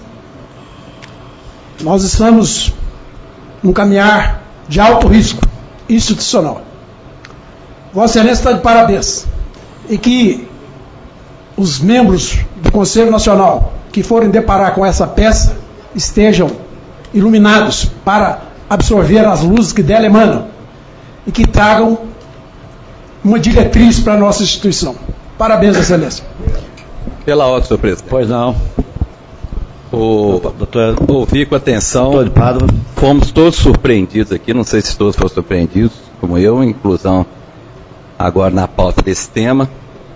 Nós estamos num caminhar de alto risco institucional. Vossa Excelência está de parabéns. E que os membros do Conselho Nacional que forem deparar com essa peça estejam iluminados para absorver as luzes que dela emanam e que tragam uma diretriz para a nossa instituição. Parabéns, Excelência. Pela ordem, senhor presidente. Pois não. Doutor, ouvi com atenção. Doutor de Pádua. Fomos todos surpreendidos aqui, não sei se todos foram surpreendidos, como eu, inclusão agora na pauta desse tema.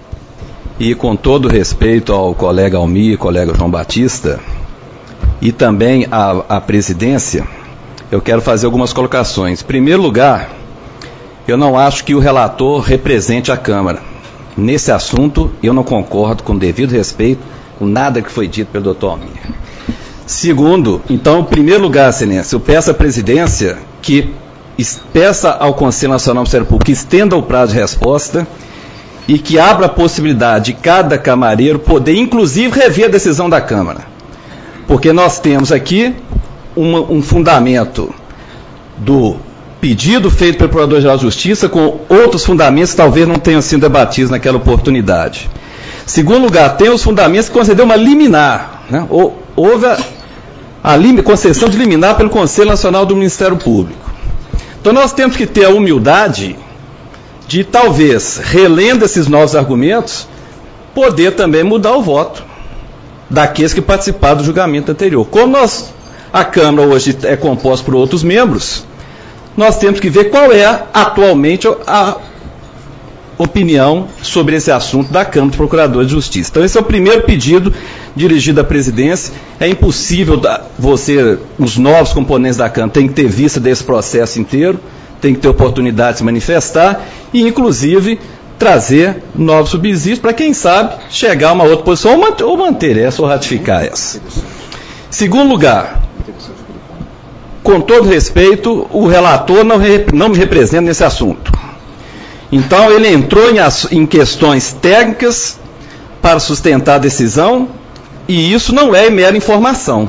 E com todo respeito ao colega Almir e colega João Batista, e também à presidência, eu quero fazer algumas colocações. Em primeiro lugar, eu não acho que o relator represente a Câmara. Nesse assunto, eu não concordo, com devido respeito, com nada que foi dito pelo doutor Almir. Segundo, então, em primeiro lugar, excelência, eu peço à presidência que peça ao Conselho Nacional do Ministério Público que estenda o prazo de resposta e que abra a possibilidade de cada camareiro poder, inclusive, rever a decisão da Câmara. Porque nós temos aqui um fundamento do pedido feito pelo Procurador-Geral de Justiça com outros fundamentos que talvez não tenham sido debatidos naquela oportunidade. Segundo lugar, tem os fundamentos que concedeu uma liminar, né? Houve a concessão de liminar pelo Conselho Nacional do Ministério Público. Então nós temos que ter a humildade de, talvez, relendo esses novos argumentos, poder também mudar o voto daqueles que participaram do julgamento anterior. Como a Câmara hoje é composta por outros membros, nós temos que ver qual é atualmente a opinião sobre esse assunto da Câmara de Procuradores de Justiça. Então esse é o primeiro pedido dirigido à presidência. É impossível os novos componentes da Câmara têm que ter vista desse processo inteiro, tem que ter oportunidade de se manifestar e, inclusive, trazer novos subsídios para, quem sabe, chegar a uma outra posição ou manter essa ou ratificar essa. Segundo lugar, com todo respeito, o relator não me representa nesse assunto. Então, ele entrou em questões técnicas para sustentar a decisão e isso não é mera informação,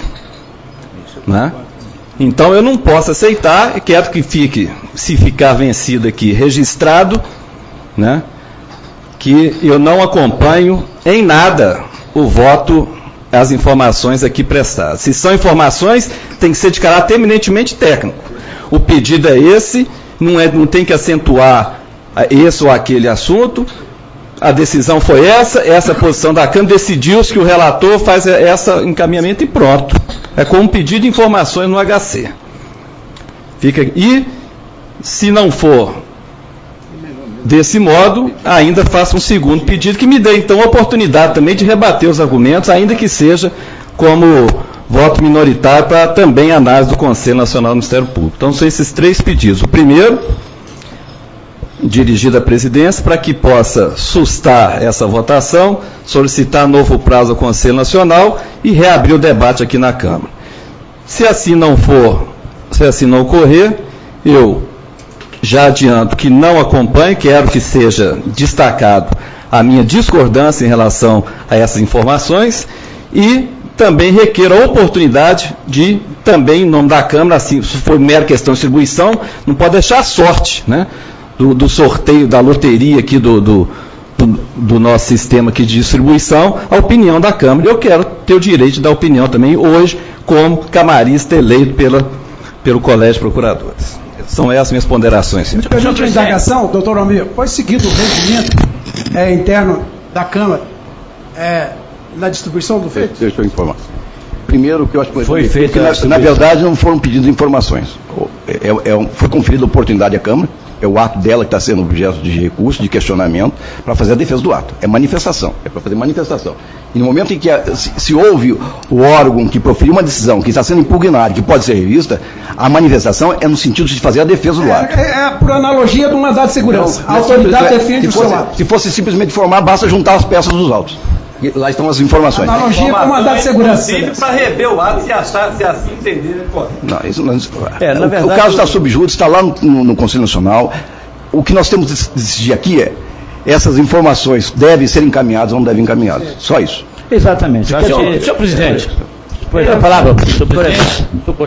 né? Então eu não posso aceitar, e quero que fique, se ficar vencido aqui, registrado, né, que eu não acompanho em nada o voto, as informações aqui prestadas. Se são informações, tem que ser de caráter eminentemente técnico. O pedido é esse, não tem que acentuar esse ou aquele assunto. a decisão foi essa posição da Câmara, decidiu-se que o relator faz esse encaminhamento e pronto. É como um pedido de informações no HC. E, se não for desse modo, ainda faça um segundo pedido, que me dê, então, a oportunidade também de rebater os argumentos, ainda que seja como voto minoritário, para também análise do Conselho Nacional do Ministério Público. Então, são esses 3 pedidos. O primeiro, dirigido à presidência, para que possa sustar essa votação, solicitar novo prazo ao Conselho Nacional e reabrir o debate aqui na Câmara. Se assim não ocorrer, eu já adianto que não acompanho, quero que seja destacado a minha discordância em relação a essas informações e também requer a oportunidade de, também em nome da Câmara, assim, se for mera questão de distribuição, não pode deixar a sorte, né, do sorteio, da loteria aqui do nosso sistema aqui de distribuição, a opinião da Câmara. Eu quero ter o direito de dar opinião também hoje, como camarista eleito pelo Colégio de Procuradores. São essas minhas ponderações, senhor. Pergunta de indagação, doutor Almir, foi seguido o regimento interno da Câmara na distribuição do feito? Deixa eu informar. Primeiro, que eu acho que foi feito. Na verdade, não foram pedidos de informações. Foi conferida a oportunidade à Câmara, é o ato dela que está sendo objeto de recurso, de questionamento, para fazer a defesa do ato. É manifestação, é para fazer manifestação. E no momento em que se houve o órgão que proferiu uma decisão que está sendo impugnada, que pode ser revista, a manifestação é no sentido de fazer a defesa do ato. É por analogia do mandado de segurança. A autoridade defende o seu ato. Se fosse simplesmente informar, basta juntar as peças dos autos. E lá estão as informações. Analogia com o mandado de segurança. Para rever o ato, se assim entender. Não, isso não. Na verdade, o caso está sob júdice, está lá no Conselho Nacional. O que nós temos de decidir aqui essas informações devem ser encaminhadas ou não devem encaminhadas. Só isso. Exatamente. Senhor presidente, a palavra, senhor presidente.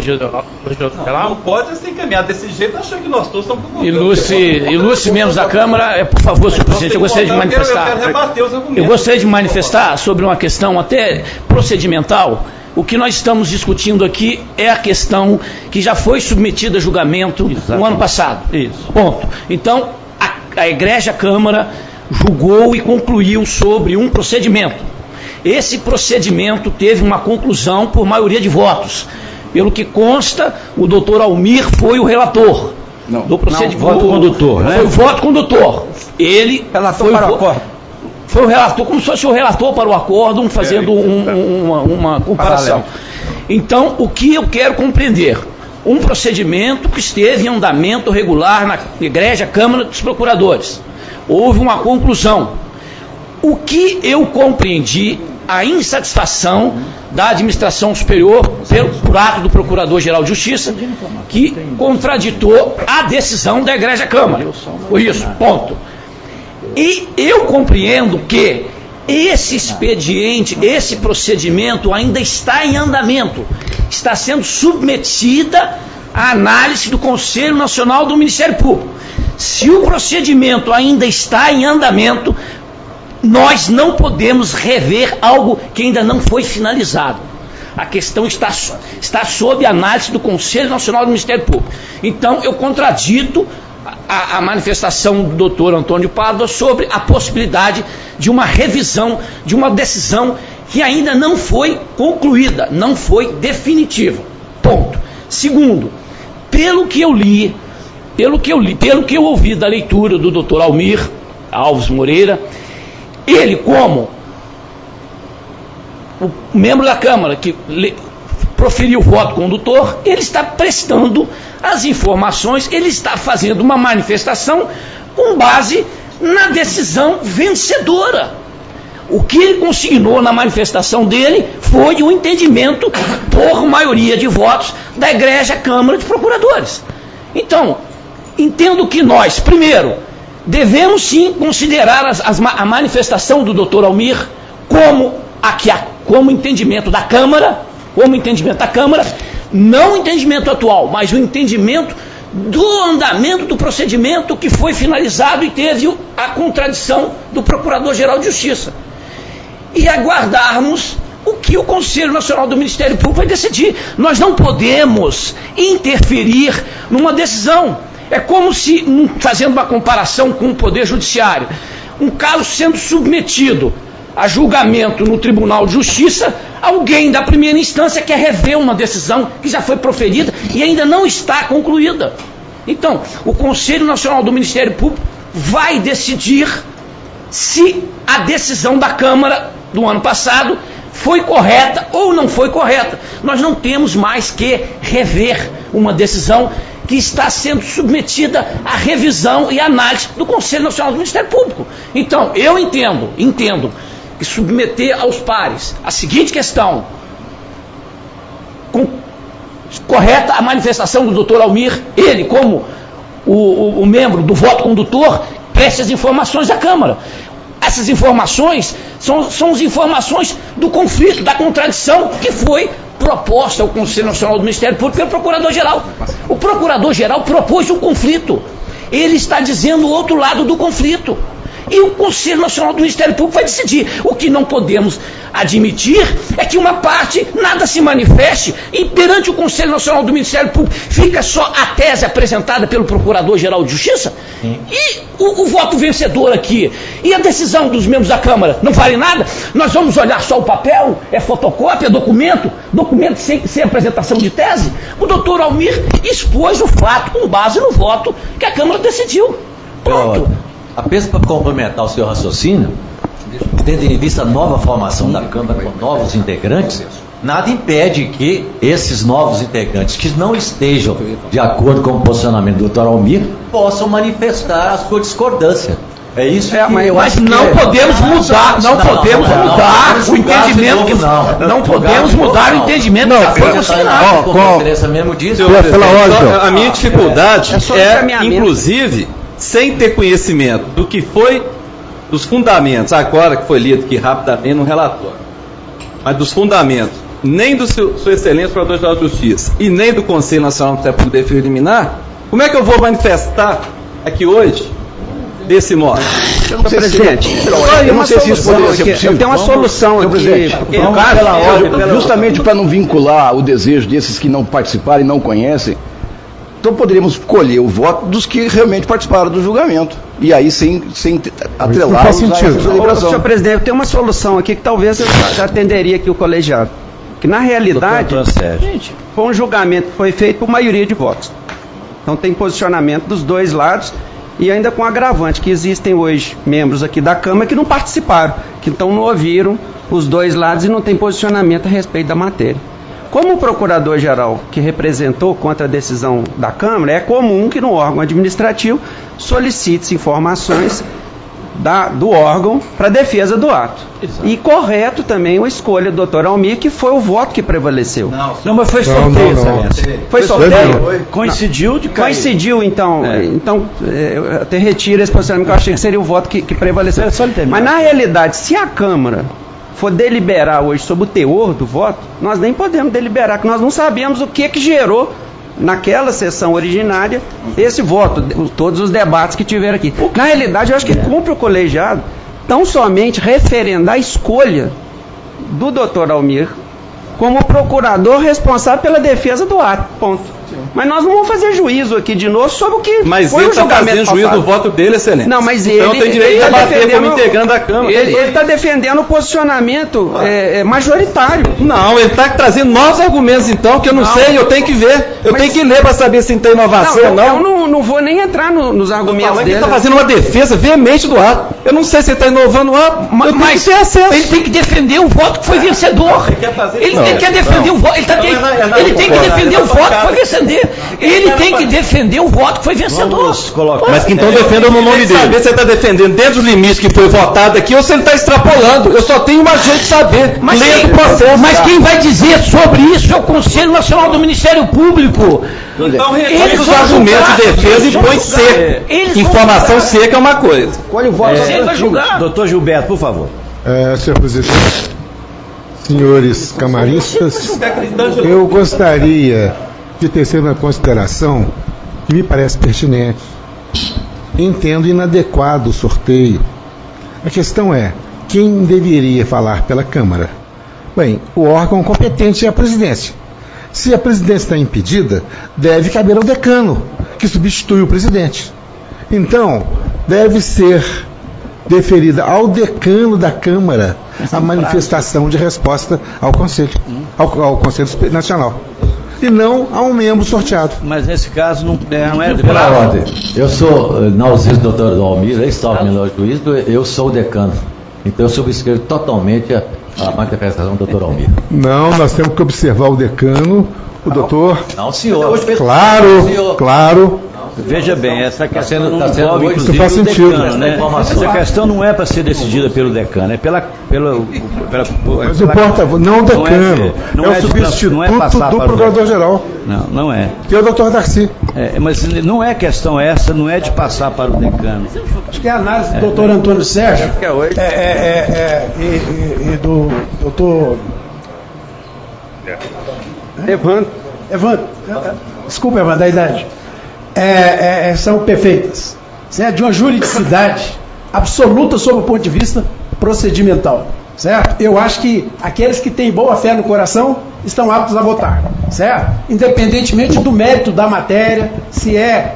Não pode ser encaminhado desse jeito, achando que nós todos estamos com Ilustre membros da Câmara, por favor, senhor presidente, eu gostaria de manifestar. Eu gostaria de manifestar sobre uma questão até procedimental. O que nós estamos discutindo aqui é a questão que já foi submetida a julgamento no ano passado. Isso. Ponto. Então, a Egrégia Câmara julgou e concluiu sobre um procedimento. Esse procedimento teve uma conclusão por maioria de votos. Pelo que consta, o doutor Almir foi o relator do procedimento. Voto condutor, né? Foi o voto condutor. Ele relator para o acordo. Foi o relator, como se fosse o relator para o acórdão, fazendo uma comparação. Então, o que eu quero compreender? Um procedimento que esteve em andamento regular na Egrégia Câmara dos Procuradores. Houve uma conclusão. O que eu compreendi, a insatisfação da administração superior por ato do Procurador-Geral de Justiça, que contraditou a decisão da Egrégia Câmara. Foi isso, ponto. E eu compreendo que esse expediente, esse procedimento ainda está em andamento, está sendo submetida à análise do Conselho Nacional do Ministério Público. Se o procedimento ainda está em andamento, nós não podemos rever algo que ainda não foi finalizado. A questão está sob análise do Conselho Nacional do Ministério Público. Então, eu contradito a manifestação do doutor Antônio Pádua sobre a possibilidade de uma revisão, de uma decisão que ainda não foi concluída, não foi definitiva. Ponto. Segundo, pelo que eu ouvi da leitura do doutor Almir Alves Moreira, ele, como o membro da Câmara que proferiu o voto condutor, ele está prestando as informações, ele está fazendo uma manifestação com base na decisão vencedora. O que ele consignou na manifestação dele foi o entendimento por maioria de votos da Egrégia Câmara de Procuradores. Então, entendo que nós, primeiro, devemos sim considerar a manifestação do doutor Almir como entendimento da Câmara, não o entendimento atual, mas o entendimento do andamento do procedimento que foi finalizado e teve a contradição do Procurador-Geral de Justiça. E aguardarmos o que o Conselho Nacional do Ministério Público vai decidir. Nós não podemos interferir numa decisão. É como se, fazendo uma comparação com o Poder Judiciário, um caso sendo submetido a julgamento no Tribunal de Justiça, alguém da primeira instância quer rever uma decisão que já foi proferida e ainda não está concluída. Então, o Conselho Nacional do Ministério Público vai decidir se a decisão da Câmara do ano passado foi correta ou não foi correta. Nós não temos mais que rever uma decisão que está sendo submetida à revisão e análise do Conselho Nacional do Ministério Público. Então, eu entendo que submeter aos pares a seguinte questão, correta a manifestação do doutor Almir, ele como o membro do voto condutor, preste as informações à Câmara. Essas informações são as informações do conflito, da contradição que foi proposta ao Conselho Nacional do Ministério Público pelo Procurador-Geral. O Procurador-Geral propôs um conflito. Ele está dizendo o outro lado do conflito. E o Conselho Nacional do Ministério Público vai decidir. O que não podemos admitir é que uma parte nada se manifeste e perante o Conselho Nacional do Ministério Público fica só a tese apresentada pelo Procurador-Geral de Justiça. Sim. E o voto vencedor aqui e a decisão dos membros da Câmara não vale nada? Nós vamos olhar só o papel? É fotocópia, documento sem apresentação de tese? O doutor Almir expôs o fato com base no voto que a Câmara decidiu. Pronto. Apenas para complementar o seu raciocínio, tendo em vista a nova formação da Câmara com novos integrantes, nada impede que esses novos integrantes que não estejam de acordo com o posicionamento do Dr. Almir possam manifestar a sua discordância. É isso. Mas não podemos mudar, o entendimento que não podemos mudar o entendimento que foi consignado. A minha dificuldade é, inclusive, sem ter conhecimento do que foi, dos fundamentos, agora que foi lido aqui rapidamente no relatório, mas dos fundamentos, nem do Sua Excelência Procurador-Geral de Justiça e nem do Conselho Nacional do Ministério Público de Defesa Liminar, como é que eu vou manifestar aqui hoje desse modo? Senhor presidente, eu não sei se isso poderia ser possível. Eu tenho uma solução aqui. Justamente para não vincular o desejo desses que não participaram e não conhecem, então poderíamos colher o voto dos que realmente participaram do julgamento. E aí sem atrelar essa deliberação. Senhor presidente, eu tenho uma solução aqui que talvez eu já atenderia aqui o colegiado. Que na realidade foi um julgamento que foi feito por maioria de votos. Então tem posicionamento dos dois lados e ainda com agravante que existem hoje membros aqui da Câmara que não participaram, que então não ouviram os dois lados e não tem posicionamento a respeito da matéria. Como o Procurador-Geral que representou contra a decisão da Câmara, é comum que no órgão administrativo solicite informações do órgão para defesa do ato. Exato. E correto também a escolha do Dr. Almir, que foi o voto que prevaleceu. Não, mas foi sorteio. Foi sorteio? Coincidiu, então. Então, eu até retiro esse posicionamento, que eu achei que seria o voto que prevaleceu. Mas na realidade, se a Câmara for deliberar hoje sobre o teor do voto, nós nem podemos deliberar, porque nós não sabemos o que gerou naquela sessão originária esse voto, todos os debates que tiveram aqui. Na realidade, eu acho que cumpre o colegiado tão somente referendar a escolha do Dr. Almir como procurador responsável pela defesa do ato. Ponto. Mas nós não vamos fazer juízo aqui de novo sobre o que mas foi ele o julgamento fazendo juízo do voto dele, excelente. Não, mas então ele tem direito de debater como integrante da Câmara. Ele está defendendo o posicionamento majoritário. Não, ele está trazendo novos argumentos, então, que eu não sei, eu tenho que ver. Eu tenho que ler para saber se tem inovação ou não. Eu não vou nem entrar nos argumentos dele. Ele está fazendo uma defesa veemente do ato. Eu não sei se ele está inovando o ato, mas ele tem que defender o voto que foi vencedor. Ele quer defender o voto. Ele tem que defender o voto que foi vencedor. Ele tem que defender o voto que foi vencedor. Mas que então defenda no nome dele. Saber se ele está defendendo dentro dos limites que foi votado aqui ou se ele está extrapolando. Eu só tenho uma jeito de saber. Mas quem vai dizer sobre isso é o Conselho Nacional do Ministério Público. Então recolhe os argumentos de defesa e põe seco. Informação seca é uma coisa. Colhe o voto. Doutor Gilberto, por favor. Senhor presidente, senhores camaristas, eu gostaria de tecer uma consideração que me parece pertinente. Entendo inadequado o sorteio. A questão é, quem deveria falar pela Câmara? Bem, o órgão competente é a presidência. Se a presidência está impedida, deve caber ao decano, que substitui o presidente. Então, deve ser deferida ao decano da Câmara a manifestação de resposta ao Conselho, ao Conselho Nacional. E não a um membro sorteado. Mas nesse caso não é de pela ordem. Eu sou, na ausência do doutor Almir, ex-salvo melhor juiz, eu sou o decano. Então eu subscrevo totalmente a manifestação do doutor Almir. Não, nós temos que observar o decano, o doutor. Não, senhor. Claro. Veja bem, essa questão não envolve, inclusive, isso faz sentido, decano, né? Essa questão não é para ser decidida pelo decano, é mas o porta-voz, não o decano, é o substituto do procurador-geral. Não é. Que é o doutor Darcy. Mas não é questão essa, não é de passar para o decano. Acho que é a análise do doutor Antônio Sérgio e do doutor Evandro. Desculpa, Evandro, da idade. São perfeitas, certo? De uma juridicidade absoluta sob o ponto de vista procedimental, certo? Eu acho que aqueles que têm boa fé no coração estão aptos a votar, certo? Independentemente do mérito da matéria, se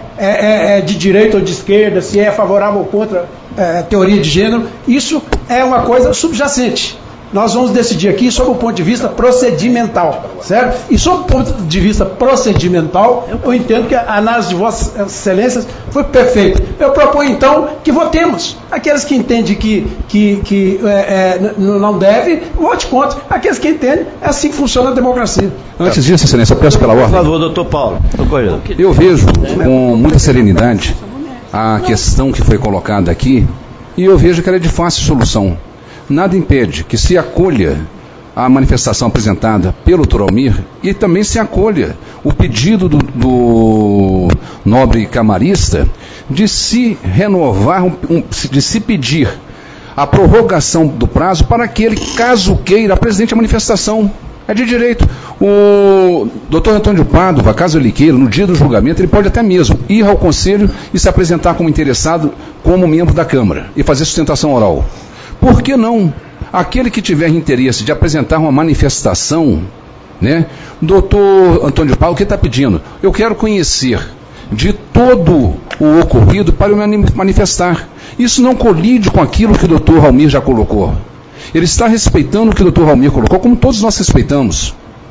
é de direita ou de esquerda, se é favorável ou contra teoria de gênero, isso é uma coisa subjacente. Nós vamos decidir aqui sob o ponto de vista procedimental, certo? E sob o ponto de vista procedimental, eu entendo que a análise de Vossas Excelências foi perfeita. Eu proponho, então, que votemos. Aqueles que entendem que não deve, vote contra. Aqueles que entendem, é assim que funciona a democracia. Antes disso, Excelência, eu peço pela ordem. Por favor, doutor Paulo. Eu vejo com muita serenidade a questão que foi colocada aqui e eu vejo que ela é de fácil solução. Nada impede que se acolha a manifestação apresentada pelo Dr. Almir e também se acolha o pedido do nobre camarista de se renovar, de se pedir a prorrogação do prazo para que ele, caso queira, apresente a manifestação. É de direito. O doutor Antônio Padova, caso ele queira, no dia do julgamento, ele pode até mesmo ir ao Conselho e se apresentar como interessado, como membro da Câmara, e fazer sustentação oral. Por que não? Aquele que tiver interesse de apresentar uma manifestação, né? Doutor Antônio Paulo, o que está pedindo? Eu quero conhecer de todo o ocorrido para eu me manifestar. Isso não colide com aquilo que o doutor Almir já colocou. Ele está respeitando o que o doutor Almir colocou, como todos nós respeitamos,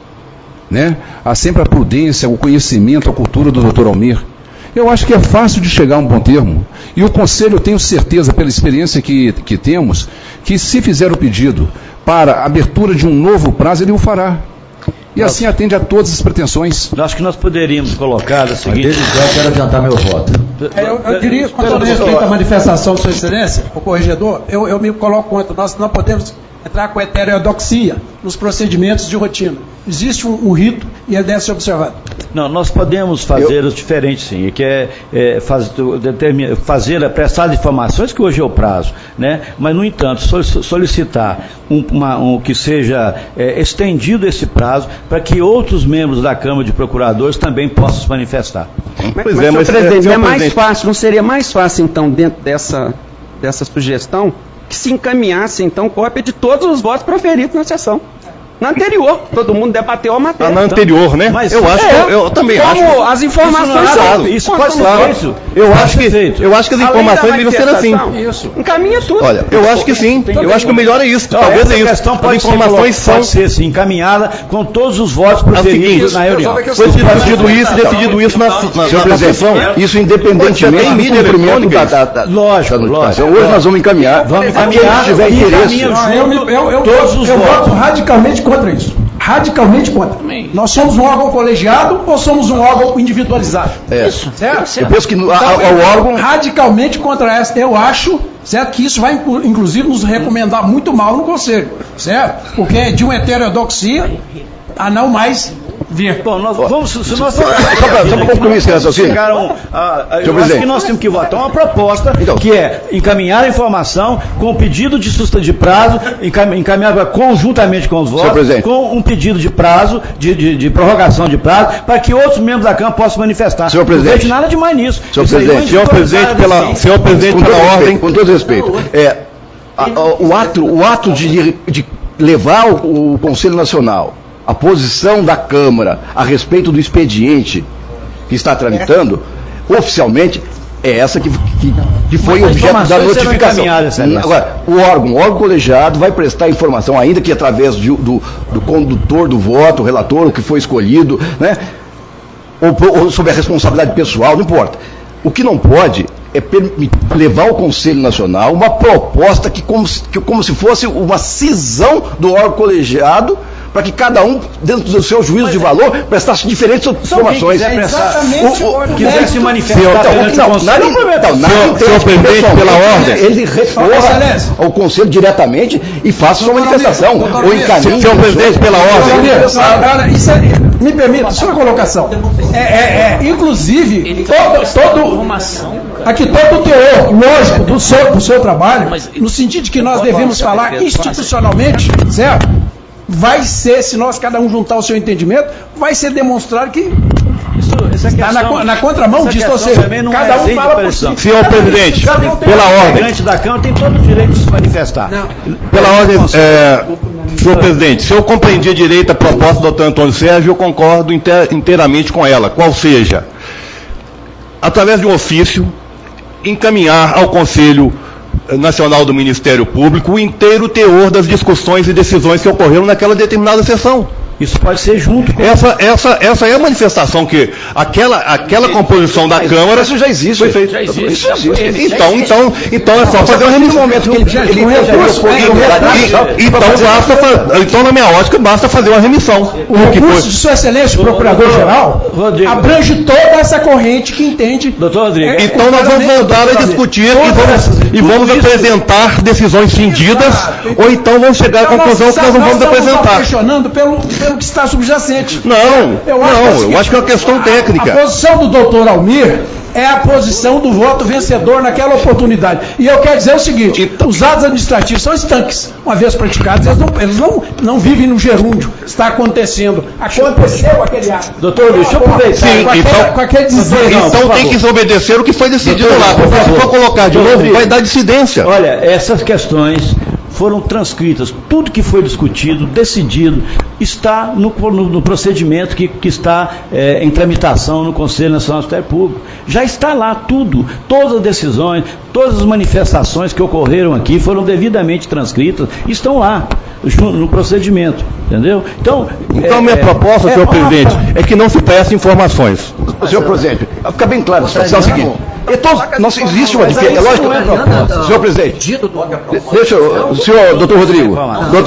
né? Há sempre a prudência, o conhecimento, a cultura do doutor Almir. Eu acho que é fácil de chegar a um bom termo. E o Conselho, eu tenho certeza, pela experiência que temos, que se fizer o pedido para a abertura de um novo prazo, ele o fará. E assim atende a todas as pretensões. Acho que nós poderíamos colocar a seguinte... Desde já eu quero adiantar meu voto. Eu diria, quanto a respeito à manifestação de Sua Excelência, o corregedor, eu me coloco contra. Nós não podemos entrar com heterodoxia nos procedimentos de rotina. Existe um rito e ele deve ser observado. Não, nós podemos fazer os diferentes, sim, que fazer a prestar informações, que hoje é o prazo, né? Mas, no entanto, solicitar que seja estendido esse prazo para que outros membros da Câmara de Procuradores também possam se manifestar. Mas senhor presidente, é mais fácil, não seria mais fácil, então, dentro dessa sugestão, que se encaminhasse, então, cópia de todos os votos proferidos na sessão? Na anterior, todo mundo debateu a matéria. Na anterior, né? Mas eu acho, eu também acho. Como as informações são. Isso pode ser isso. Eu acho que as informações deveriam ser assim. Isso. Encaminha tudo. Olha, eu acho que sim. Eu acho que o melhor é isso. Talvez é isso. Questão pode as informações pode ser sim, encaminhada com todos os votos proferidos na reunião. Foi decidido isso na sessão. Isso independentemente do cumprimento da... Lógico. Hoje nós vamos encaminhar. Se tiver interesse. Eu voto radicalmente contra isso. Radicalmente contra. Nós somos um órgão colegiado ou somos um órgão individualizado? Isso. Certo? Eu penso que o órgão... Radicalmente contra essa. Eu acho, certo, que isso vai, inclusive, nos recomendar muito mal no Conselho. Certo? Porque é de uma heterodoxia a não mais... Bom, nós vamos. Se nós só para concluir esse raciocínio. Eu acho que nós temos que votar uma proposta que é encaminhar a informação com um pedido de prazo, encaminhar conjuntamente com os votos, com um pedido de prazo, de prorrogação de prazo, para que outros membros da Câmara possam manifestar. Senhor presidente. Não vejo nada demais nisso. Senhor presidente, pela ordem. Com todo respeito. O ato de levar o Conselho Nacional a posição da Câmara a respeito do expediente que está tramitando, oficialmente, é essa que foi objeto da notificação. Agora, o órgão colegiado vai prestar informação, ainda que através do condutor do voto, o relator, o que foi escolhido, né? Ou sob a responsabilidade pessoal, não importa. O que não pode é levar ao Conselho Nacional uma proposta que como se fosse uma cisão do órgão colegiado, para que cada um, dentro do seu juízo de valor, prestasse diferentes informações. Quiser se manifestar perante o Conselho. Senhor presidente, pela ordem, ele recorra ao Conselho diretamente e faça sua manifestação. Ou encaminhe. Senhor presidente, pela ordem. Me permita, só uma colocação. Inclusive, aqui todo o teor lógico do seu trabalho, no sentido de que nós devemos falar institucionalmente, certo? Vai ser, se nós cada um juntar o seu entendimento, vai ser demonstrado que está na contramão disso, ou seja, cada um fala por si. Senhor presidente, pela ordem. O da Câmara tem todo o direito de se manifestar. Pela ordem, senhor presidente, se eu compreendi direito a proposta do doutor Antônio Sérgio, eu concordo inteiramente com ela, qual seja, através de um ofício, encaminhar ao Conselho Nacional do Ministério Público o inteiro teor das discussões e decisões que ocorreram naquela determinada sessão. Isso pode ser junto com... Essa é a manifestação que aquela composição da Câmara... Isso já existe. Foi feito. Já existe. Isso existe. Então é só fazer uma remissão. Então, na minha ótica, basta fazer uma remissão. O recurso de Sua Excelência, o Procurador-Geral, abrange toda essa corrente que entende... Doutor Rodrigo. Então nós vamos voltar a discutir e vamos apresentar decisões cindidas, ou então vamos chegar à conclusão que nós não vamos apresentar. Questionando pelo que está subjacente. Eu acho que é uma questão técnica. A posição do doutor Almir é a posição do voto vencedor naquela oportunidade. E eu quero dizer o seguinte, os atos administrativos são estanques. Uma vez praticados, eles não vivem no gerúndio. Está acontecendo. Aconteceu aquele ato. Doutor, deixa eu aproveitar. Com aquele dizer. Então tem que se obedecer o que foi decidido lá. Se for colocar de novo, vai dar dissidência. Olha, essas questões foram transcritas, tudo que foi discutido, decidido, está no procedimento que está em tramitação no Conselho Nacional do Ministério Público. Já está lá tudo, todas as decisões, todas as manifestações que ocorreram aqui foram devidamente transcritas, estão lá, no procedimento, entendeu? Então minha proposta, senhor presidente, é que não se peça informações. Senhor presidente, para ficar bem claro, é o seguinte, existe uma diferença, é lógico, senhor presidente, deixa eu, senhor, doutor Rodrigo,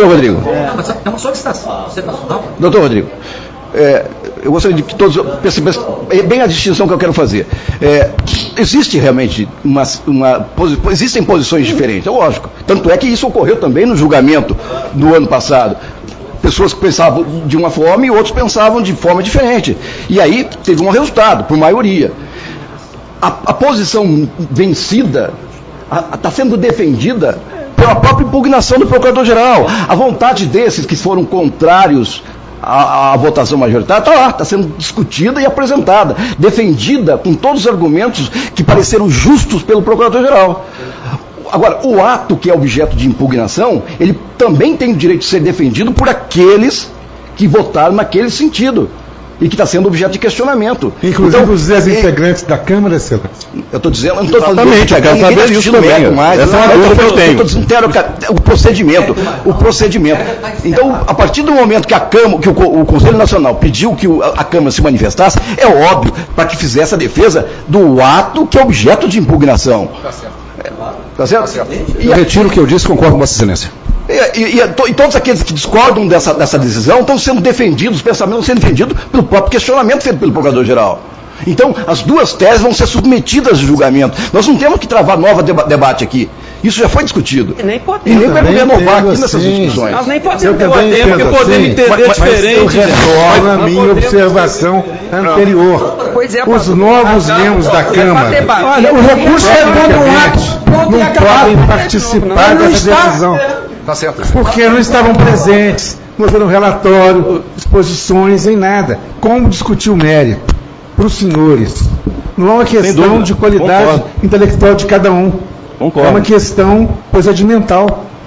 É uma solicitação, doutor Rodrigo, eu gostaria de que todos percebessem bem a distinção que eu quero fazer. Existe realmente existem posições diferentes, é lógico, tanto é que isso ocorreu também no julgamento do ano passado. Pessoas que pensavam de uma forma e outros pensavam de forma diferente. E aí teve um resultado, por maioria. A posição vencida está sendo defendida pela própria impugnação do Procurador-Geral. A vontade desses que foram contrários à votação majoritária está lá, está sendo discutida e apresentada, defendida com todos os argumentos que pareceram justos pelo Procurador-Geral. Agora, o ato que é objeto de impugnação, ele também tem o direito de ser defendido por aqueles que votaram naquele sentido e que está sendo objeto de questionamento. Inclusive então, os 10 integrantes da Câmara, Celso. Eu estou dizendo, eu não estou falando exatamente, eu quero saber isso também. Essa é uma dúvida que eu tenho. O procedimento. Então, a partir do momento que o Conselho Nacional pediu que a Câmara se manifestasse, é óbvio, para que fizesse a defesa do ato que é objeto de impugnação. Tá certo? Eu retiro o que eu disse, concordo com Vossa Excelência. E todos aqueles que discordam dessa decisão estão sendo defendidos, os pensamentos estão sendo defendidos pelo próprio questionamento feito pelo Procurador-Geral. Então, as duas teses vão ser submetidas a julgamento. Nós não temos que travar novo debate aqui. Isso já foi discutido. E nem podemos. E nem vai poder inovar aqui nessas discussões. Nós nem podemos debater, porque podemos entender diferente. Eu retorno a minha observação anterior. Os novos membros da Câmara, olha, o recurso é não podem participar dessa decisão. Tá certo. Porque não estavam presentes, não viram relatório, exposições, em nada. Como discutir o mérito para os senhores? Não é uma questão de qualidade intelectual de cada um. Concordo. É uma questão procedimental.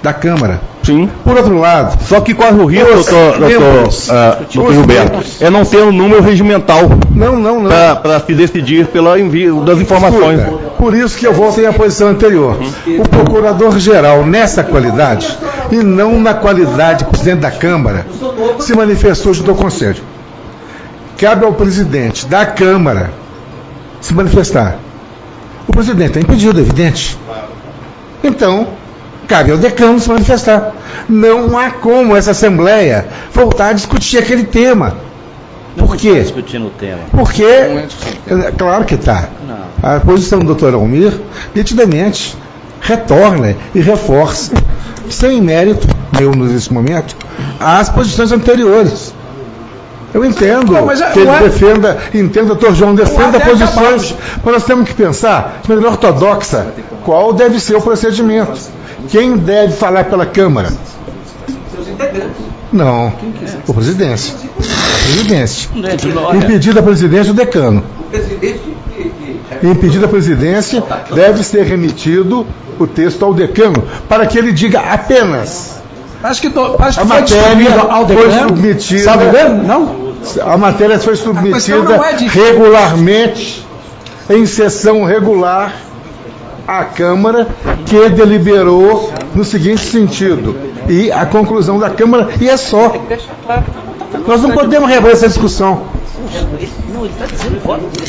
da Câmara. Sim. Por outro lado... Só que corre o risco, doutor Gilberto, é não ter um número regimental para se decidir pelo envio das informações. Escuta, por isso que eu voltei à posição anterior. O Procurador-Geral, nessa qualidade, e não na qualidade de presidente da Câmara, se manifestou junto ao Conselho. Cabe ao presidente da Câmara se manifestar. O presidente é impedido, é evidente. Então, cabe ao decano se manifestar. Não há como essa Assembleia voltar a discutir aquele tema. Por quê? Discutindo o tema. Porque, claro que está. A posição do Dr. Almir, nitidamente, retorna e reforça, sem mérito, meu nesse momento, as posições anteriores. Eu entendo que ele defenda, entendo, doutor João, defenda posições, mas nós temos que pensar, de maneira ortodoxa, qual deve ser o procedimento. Quem deve falar pela Câmara? Seus integrantes. Não, o presidência. A presidência. Impedido a presidência, o decano. O presidente Impedida a presidência, deve ser remetido o texto ao decano, para que ele diga apenas. Acho que a matéria ao foi decano, submetida. sabe mesmo? Não? A matéria foi submetida regularmente, em sessão regular, à Câmara, que deliberou no seguinte sentido. E a conclusão da Câmara, e é só. Nós não podemos rever essa discussão. Não, ele está dizendo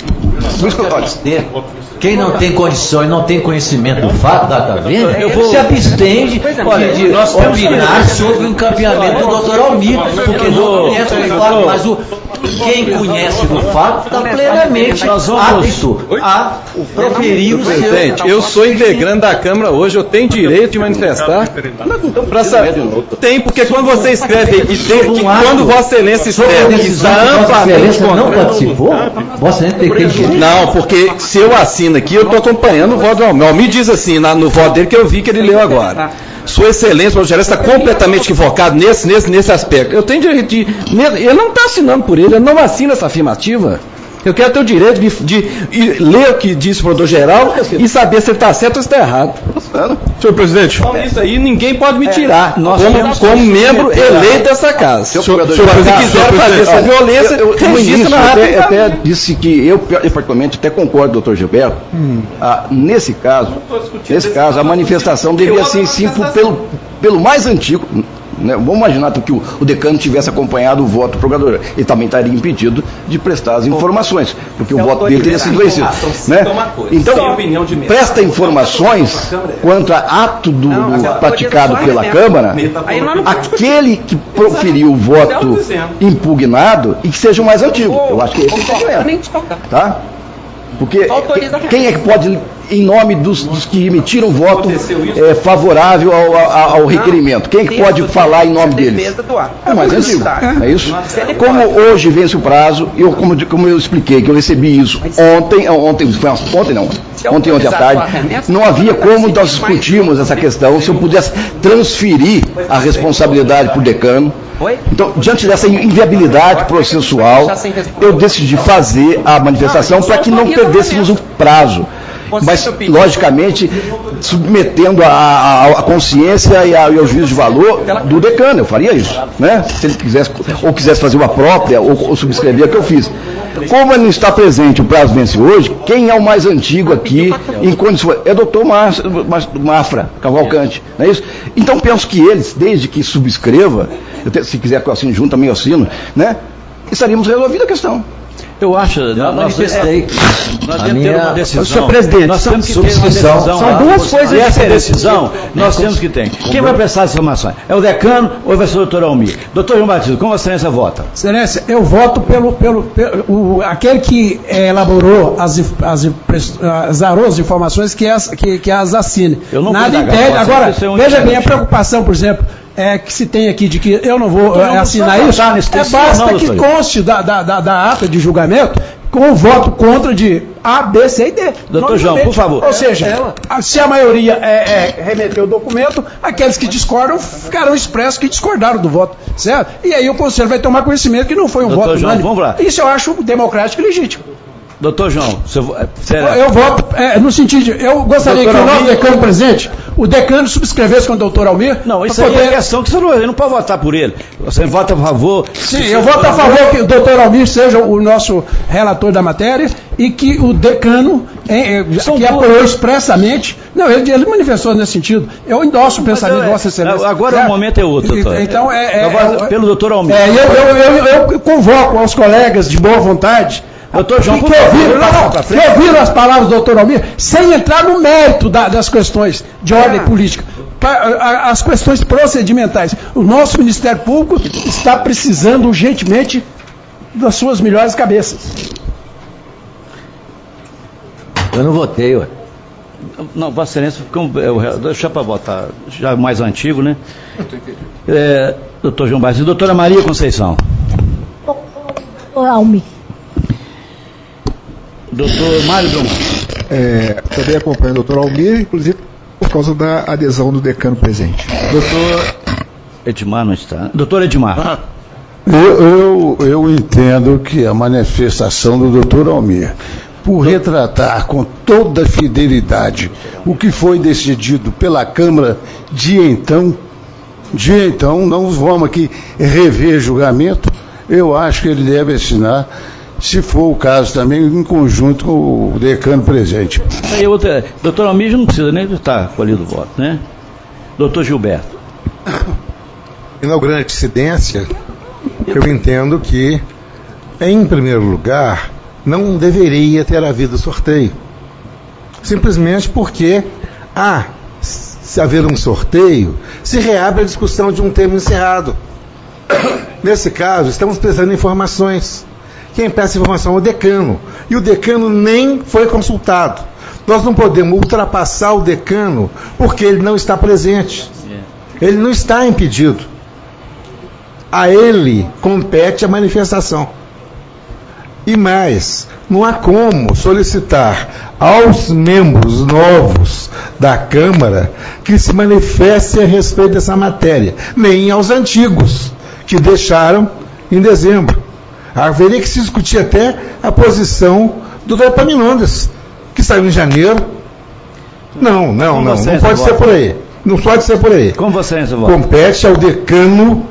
quem não tem condições, não tem conhecimento do fato, está vendo? Se abstém de opinar sobre o encaminhamento do Dr. Almir, porque não conhece o fato, mas quem conhece do fato está plenamente apto a proferir o seu... Presidente, eu sou integrante da Câmara hoje, eu tenho direito de manifestar. Para saber, tem, porque quando você escreve aí, quando Vossa Excelência escreve que está amplamente... Não participou? Vossa Excelência tem que ter direito. Não, porque se eu assino aqui, eu estou acompanhando o voto do Almir. O Almir diz assim, no voto dele, que eu vi que ele leu agora. Sua Excelência, o gerente está completamente equivocado nesse aspecto. Eu tenho direito de... Ele não está assinando por ele não assina essa afirmativa. Eu quero ter o direito de ler o que disse o procurador-geral e saber se ele está certo ou se está errado. Senhor presidente. Isso aí ninguém pode me tirar, como membro eleito dessa casa. Se quiser fazer essa violência, registra na eu até disse que eu particularmente até concordo, doutor Gilberto. Nesse caso, a manifestação deveria ser sim pelo mais antigo. Né? Vamos imaginar que o decano tivesse acompanhado o voto do procurador. Ele também estaria impedido de prestar as informações, porque o voto dele teria sido vencido. Né? Então, presta informações quanto a ato praticado pela Câmara, aquele que proferiu o voto impugnado e que seja o mais antigo. Eu acho que esse é o tá? Porque quem é que pode, em nome dos que emitiram voto favorável ao requerimento, quem é que pode falar em nome deles? É mais antigo, é isso? Como hoje vence o prazo, como eu expliquei, que eu recebi isso ontem à tarde, não havia como nós discutirmos essa questão se eu pudesse transferir a responsabilidade para o decano. Então, diante dessa inviabilidade processual, eu decidi fazer a manifestação para que não perdêssemos o prazo. Mas, logicamente, submetendo a consciência e ao juízo de valor do decano. Eu faria isso, né? Se ele quisesse fazer uma própria, ou subscrever o que eu fiz. Como ele não está presente, o prazo vence hoje, quem é o mais antigo aqui em condições? É o doutor Mafra Cavalcante, não é isso? Então, penso que eles, desde que subscreva, se quiser que eu assine junto, também eu assino, né? Estaríamos resolvendo a questão. Eu acho, nós manifestei. Nós temos que ter uma decisão. Senhor presidente, nós temos que ter uma decisão. São duas coisas diferentes. Essa diferentes. decisão nós temos que ter. Quem vai prestar as informações? É o decano ou vai ser o doutor Almir? Doutor João Batista, como Vossa Excelência vota? Excelência, eu voto pelo aquele que elaborou as informações que as assine. Nada impede. Agora, veja bem, a preocupação, por exemplo, que se tem aqui de que eu não vou assinar isso, basta que conste da ata de julgamento com o voto contra de A, B, C e D. Doutor João, por favor. Ou seja, se a maioria remeter o documento, aqueles que discordam ficarão expressos que discordaram do voto, certo? E aí o Conselho vai tomar conhecimento que não foi um voto unânime. Isso eu acho democrático e legítimo. Doutor João, eu voto no sentido de, eu gostaria que o nosso decano presente, o decano subscrevesse com o doutor Almir. Não, isso aí é questão que você não pode votar por ele. Você vota a favor. Sim, eu voto a favor que o doutor Almir seja o nosso relator da matéria e que o decano, que apoiou expressamente, não, ele manifestou nesse sentido. Eu endosso o pensamento de Vossa Excelência. Agora o momento é outro, doutor. Então, pelo doutor Almir. Eu convoco aos colegas de boa vontade, doutor João, que ouviram as palavras do doutor Almir, sem entrar no mérito das questões de ordem política, as questões procedimentais. O nosso Ministério Público está precisando urgentemente das suas melhores cabeças. Eu não votei, ué. Não, Vossa Excelência, deixa para votar, já mais antigo, né? Doutor João Barzinho, doutora Maria Conceição. Doutor Almir. Doutor Mário Drummond. Também acompanho o doutor Almir, inclusive por causa da adesão do decano presente. Doutor Edmar não está. Doutor Edmar. Eu entendo que a manifestação do doutor Almir, por retratar com toda fidelidade o que foi decidido pela Câmara de então, não vamos aqui rever julgamento, eu acho que ele deve assinar, se for o caso também, em conjunto com o decano presente. Aí doutor Almir não precisa nem estar colhido o voto, né? Doutor Gilberto. Inaugurando a dissidência, eu entendo que, em primeiro lugar, não deveria ter havido sorteio. Simplesmente porque, se haver um sorteio, se reabre a discussão de um tema encerrado. Nesse caso, estamos precisando de informações. Quem peça informação é o decano. E o decano nem foi consultado. Nós não podemos ultrapassar o decano porque ele não está presente. Ele não está impedido. A ele compete a manifestação. E mais, não há como solicitar aos membros novos da Câmara que se manifestem a respeito dessa matéria, nem aos antigos, que deixaram em dezembro. Haveria que se discutir até a posição do Dr. Epaminondas, que saiu em janeiro. Não pode ser por aí. Não pode ser por aí. Como você vota? Compete ao decano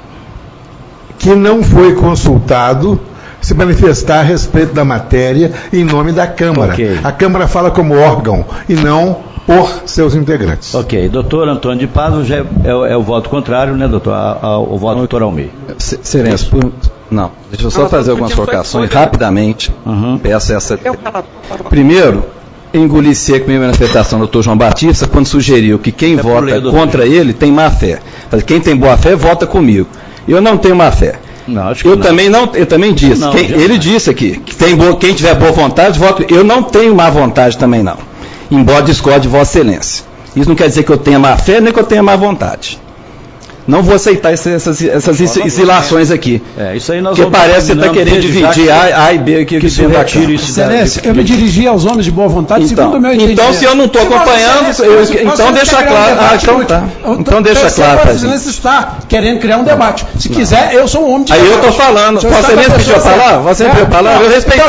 que não foi consultado se manifestar a respeito da matéria em nome da Câmara. Okay. A Câmara fala como órgão e não por seus integrantes. Ok. Doutor Antônio de Pádua já é o voto contrário, né, doutor? O voto do doutor Almir. Excelência, não, deixa eu só fazer algumas colocações rapidamente. Peço essa. Primeiro, engoli seco a minha manifestação do doutor João Batista quando sugeriu que quem vota contra ele tem má fé. Quem tem boa fé vota comigo. Eu não tenho má fé. Não, acho que eu também disse. Ele disse aqui que quem tiver boa vontade, vota. Eu não tenho má vontade também não. Embora discorde de Vossa Excelência. Isso não quer dizer que eu tenha má fé, nem que eu tenha má vontade. Não vou aceitar essas exilações aqui. Isso aí nós porque parece que você está querendo dividir A e B aqui. Excelência, eu me dirigi aos homens de boa vontade, segundo o meu entendimento. Então, se eu não estou acompanhando, então deixa claro. Então deixa claro para a gente. A Excelência está querendo criar um debate. Se quiser, eu sou um homem de debate. Aí eu estou falando. Vossa Excelência pediu falar? Vossa Excelência pediu falar? Eu respeitei.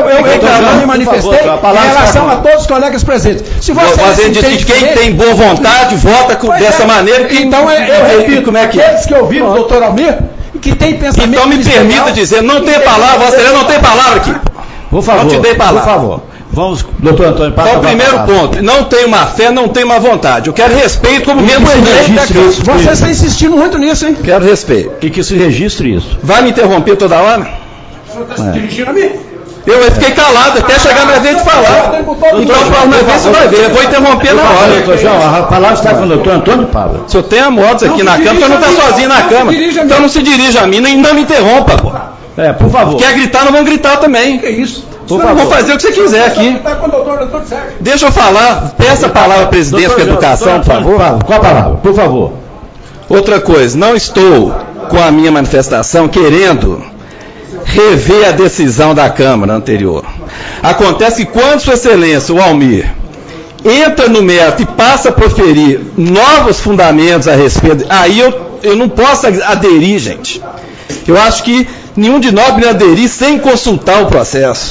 Eu me manifestei em relação a todos os colegas presentes. Se você diz que quem tem boa vontade, vota dessa maneira. Então, eu repito. Aqueles que ouviram o doutor Almir e que tem pensamento. Então me permita dizer, não tem palavra, Vossa Excelência não tem palavra aqui. Por favor, não te dei palavra. Por favor. Vamos, doutor Antônio Pádua. Então, primeiro ponto, não tenho má fé, não tenho má vontade. Eu quero respeito como mesmo respeito. Você está insistindo muito nisso, hein? Quero respeito. E que se registre isso. Vai me interromper toda hora? O senhor está se dirigindo a mim? Eu fiquei calado até chegar minha vez de falar. Então, para minha vez você vai ver. Eu vou interromper na hora. Doutor João, a palavra está com o doutor Antônio Pádua. Se eu tenho modos aqui na Câmara, então não está sozinho na Câmara. Então não se dirija a mim, nem me interrompa, pô. Por favor. Quer gritar, não vão gritar também. Que isso? Por favor. Vou fazer o que você quiser aqui. Deixa eu falar. Peça a palavra à presidência da Educação, por favor. Qual a palavra? Por favor. Outra coisa, não estou com a minha manifestação querendo rever a decisão da Câmara anterior. Acontece que quando Sua Excelência, o Almir, entra no mérito e passa a proferir novos fundamentos a respeito, aí eu não posso aderir, gente. Eu acho que nenhum de nós deve aderir sem consultar o processo.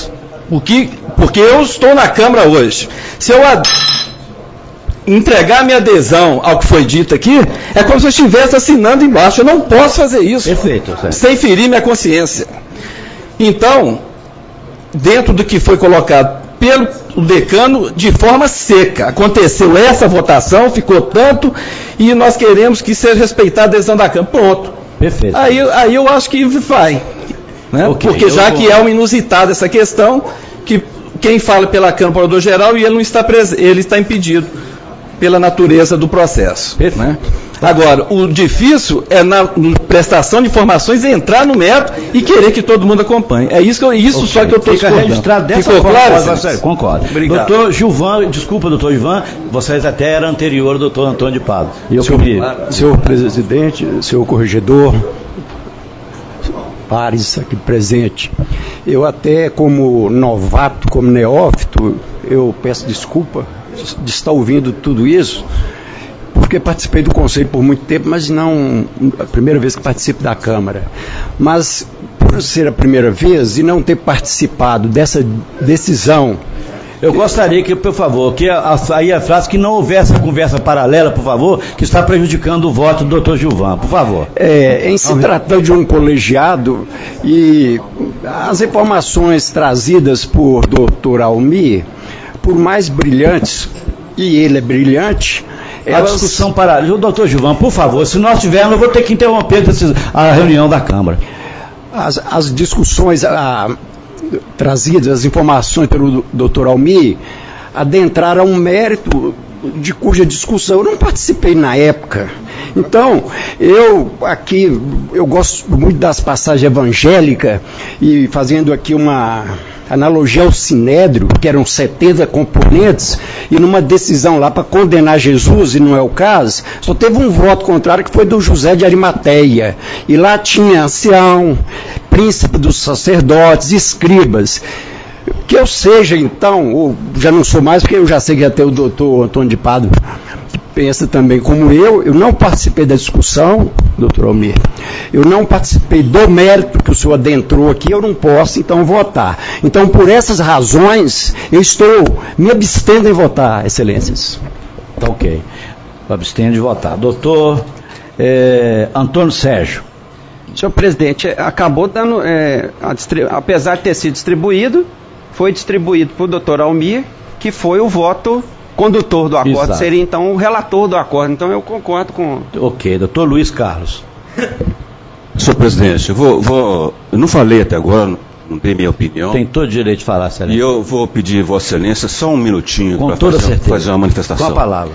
Porque eu estou na Câmara hoje. Se eu entregar minha adesão ao que foi dito aqui, é como se eu estivesse assinando embaixo. Eu não posso fazer isso. Perfeito, certo. Sem ferir minha consciência. Então, dentro do que foi colocado pelo decano, de forma seca, aconteceu essa votação, ficou tanto, e nós queremos que seja respeitada a adesão da Câmara. Pronto. Perfeito. Aí eu acho que vai. Né? Okay, porque já que é uma inusitada essa questão, que quem fala pela Câmara é o procurador-geral e ele não está ele está impedido pela natureza do processo. Né? Agora, o difícil é na prestação de informações entrar no mérito e querer que todo mundo acompanhe. É isso, só que eu estou discordando. Registrado dessa Ficou forma, claro? Concordo. Obrigado. Doutor Gilvan, desculpa, doutor Gilvan, vocês até era anterior ao doutor Antônio de Pádua. Senhor presidente, senhor corregedor, pares aqui presente, eu até como novato, como neófito, eu peço desculpa de estar ouvindo tudo isso, porque participei do Conselho por muito tempo, mas não a primeira vez que participo da Câmara. Mas por ser a primeira vez e não ter participado dessa decisão, eu gostaria que, por favor, que aí a frase que não houvesse a conversa paralela, por favor, que está prejudicando o voto do doutor Gilvan, por favor. Em se tratando de um colegiado, e as informações trazidas por doutor Almir, por mais brilhantes, e ele é brilhante, a discussão paralela. Doutor Gilvan, por favor, se nós tivermos, eu vou ter que interromper a reunião da Câmara. As discussões trazidas, as informações pelo doutor Almir, adentraram um mérito de cuja discussão eu não participei na época. Então, eu gosto muito das passagens evangélicas, e fazendo aqui uma analogia ao Sinédrio, que eram 70 componentes, e numa decisão lá para condenar Jesus, e não é o caso, só teve um voto contrário, que foi do José de Arimateia, e lá tinha ancião, príncipe dos sacerdotes, escribas. Que eu seja, então, ou já não sou mais, porque eu já sei que até o doutor Antônio de Pádua que pensa também como eu não participei da discussão, doutor Almir, eu não participei do mérito que o senhor adentrou aqui, eu não posso, então, votar. Então, por essas razões, eu estou me abstendo em votar, excelências. Tá ok. Abstendo de votar. Doutor Antônio Sérgio. Senhor presidente, acabou dando, apesar de ter sido distribuído, foi distribuído para o doutor Almir, que foi o voto condutor do acordo. Exato. Seria então o relator do acordo. Então eu concordo com... Ok, doutor Luiz Carlos. Senhor presidente, eu não falei até agora, não dei minha opinião. Tem todo o direito de falar, excelência. E eu vou pedir Vossa Excelência só um minutinho para fazer uma manifestação. Com a palavra.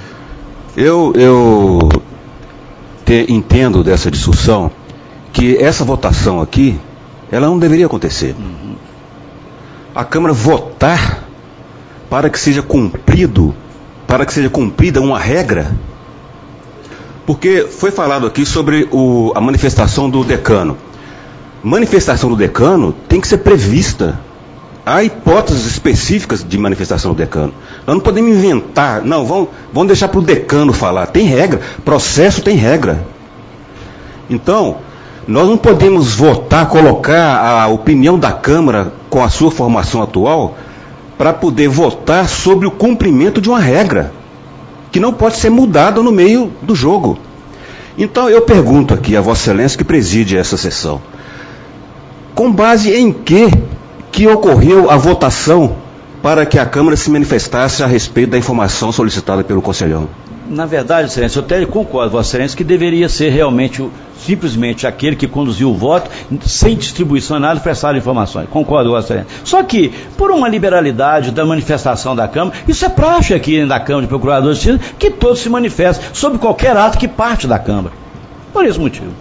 Eu entendo dessa discussão que essa votação aqui, ela não deveria acontecer. A Câmara votar para que seja cumprida uma regra, porque foi falado aqui sobre a manifestação do decano. Manifestação do decano tem que ser prevista. Há hipóteses específicas de manifestação do decano. Nós não podemos inventar, não, vamos deixar para o decano falar. Tem regra, processo tem regra. Então, nós não podemos colocar a opinião da Câmara com a sua formação atual para poder votar sobre o cumprimento de uma regra, que não pode ser mudada no meio do jogo. Então eu pergunto aqui a Vossa Excelência que preside essa sessão, com base em que ocorreu a votação para que a Câmara se manifestasse a respeito da informação solicitada pelo conselhão? Na verdade, Excelência, eu até concordo, Vossa Excelência, que deveria ser realmente simplesmente aquele que conduziu o voto, sem distribuição e nada, prestar informações. Concordo, Vossa Excelência. Só que, por uma liberalidade da manifestação da Câmara, isso é praxe aqui da Câmara de Procuradores de Justiça, que todos se manifestem sobre qualquer ato que parte da Câmara. Por esse motivo.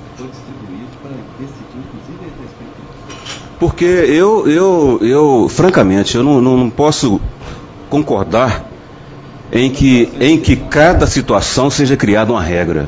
Porque eu francamente, eu não posso concordar em que cada situação seja criada uma regra.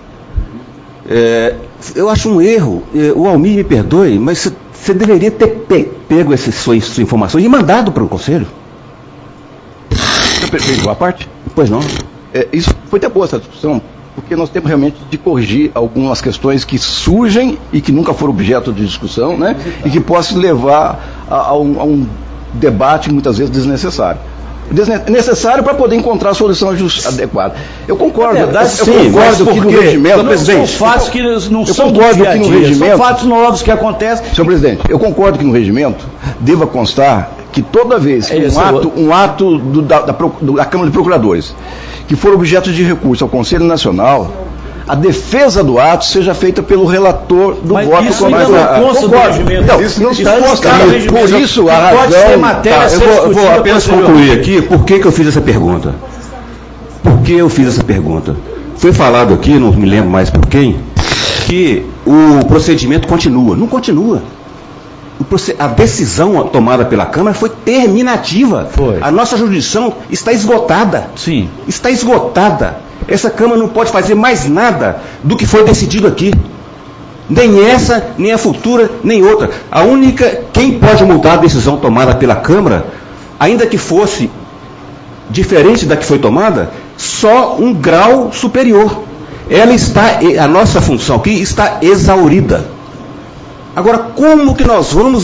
Eu acho um erro. O Almir me perdoe, mas você deveria ter pego essas suas informações e mandado para o Conselho. Você pegou a parte? Pois não. Isso foi até boa essa discussão, porque nós temos realmente de corrigir algumas questões que surgem e que nunca foram objeto de discussão, né? E que possam levar a um debate muitas vezes desnecessário. Necessário para poder encontrar a solução adequada. Eu concordo. É verdade, eu sim, concordo que no regimento, presidente. São fatos que não eu são concordo do dia a que no dia, regimento, são fatos novos que acontecem. Senhor presidente, eu concordo que no regimento deva constar que toda vez que um ato da Câmara de Procuradores que for objeto de recurso ao Conselho Nacional, a defesa do ato seja feita pelo relator do voto. Isso ainda não consta do regimento. Não, isso não está constar. Por isso, a razão... Pode ser matéria eu vou apenas concluir aqui por que eu fiz essa pergunta. Por que eu fiz essa pergunta? Foi falado aqui, não me lembro mais por quem, que o procedimento continua. Não continua. A decisão tomada pela Câmara foi terminativa. A nossa jurisdição está esgotada. Sim. Está esgotada. Essa Câmara não pode fazer mais nada do que foi decidido aqui. Nem essa, nem a futura, nem outra. Quem pode mudar a decisão tomada pela Câmara, ainda que fosse diferente da que foi tomada, só um grau superior. A nossa função aqui está exaurida. Agora, como que nós vamos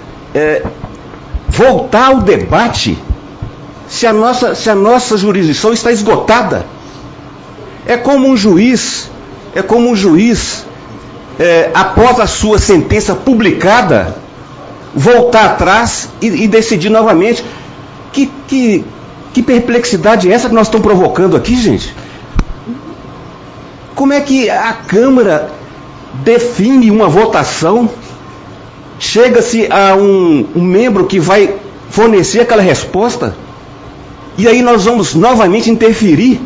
voltar ao debate se a nossa jurisdição está esgotada? É como um juiz, após a sua sentença publicada, voltar atrás e decidir novamente. Que perplexidade é essa que nós estamos provocando aqui, gente? Como é que a Câmara define uma votação, chega-se a um membro que vai fornecer aquela resposta, e aí nós vamos novamente interferir?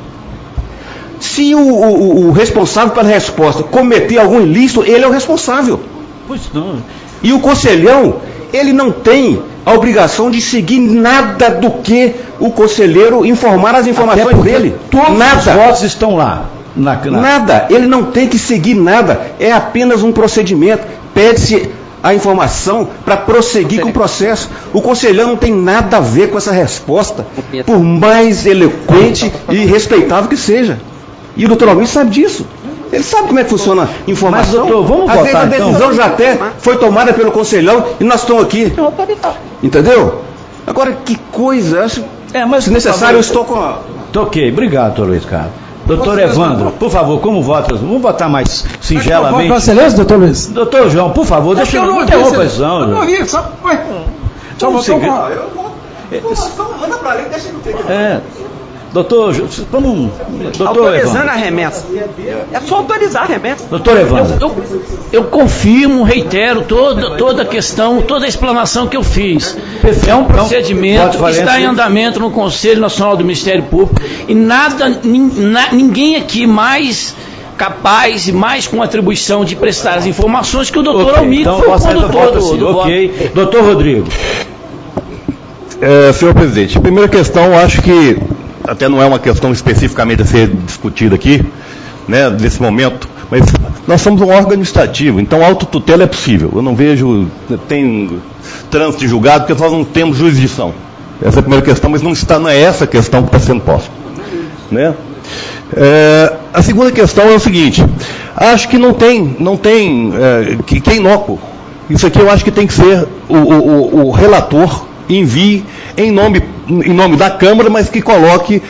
Se o responsável pela resposta cometer algum ilícito, ele é o responsável. Pois não. E o conselhão, ele não tem a obrigação de seguir nada do que o conselheiro informar as informações dele. Todos nada. Os votos estão lá. Nada. Ele não tem que seguir nada. É apenas um procedimento. Pede-se a informação para prosseguir com o processo. O conselhão não tem nada a ver com essa resposta, por mais eloquente e respeitável que seja. E o doutor Almir sabe disso. Ele sabe como é que funciona a informação. Mas, doutor, vamos votar, a decisão então já até foi tomada pelo conselhão e nós estamos aqui. Entendeu? Agora, que coisa. Mas se necessário, eu estou com a... Ok, obrigado, doutor Luiz Carlos. Doutor Evandro, por favor, como vota? Vamos votar mais singelamente. Vossa Excelência, doutor Luiz? Doutor João, por favor, deixa eu não interromper a sessão. Eu não ouvi, só votou com... Manda pra ali, deixa ele doutor, vamos... Autorizando a remessa. É só autorizar a remessa. Doutor Evandro. Eu confirmo, reitero toda a questão, toda a explanação que eu fiz. É um procedimento que está em andamento no Conselho Nacional do Ministério Público e ninguém aqui mais capaz e mais com atribuição de prestar as informações que o doutor Almir, então, foi o condutor do voto. Doutor Rodrigo. Senhor presidente, primeira questão, acho que até não é uma questão especificamente a ser discutida aqui, né, nesse momento, mas nós somos um órgão administrativo, então autotutela é possível. Eu não vejo, tem trânsito de julgado, porque nós não temos jurisdição. Essa é a primeira questão, mas não é essa a questão que está sendo posta. Né? A segunda questão é o seguinte, acho que não tem que é inócuo. Isso aqui eu acho que tem que ser o relator envie em nome da Câmara, mas que coloque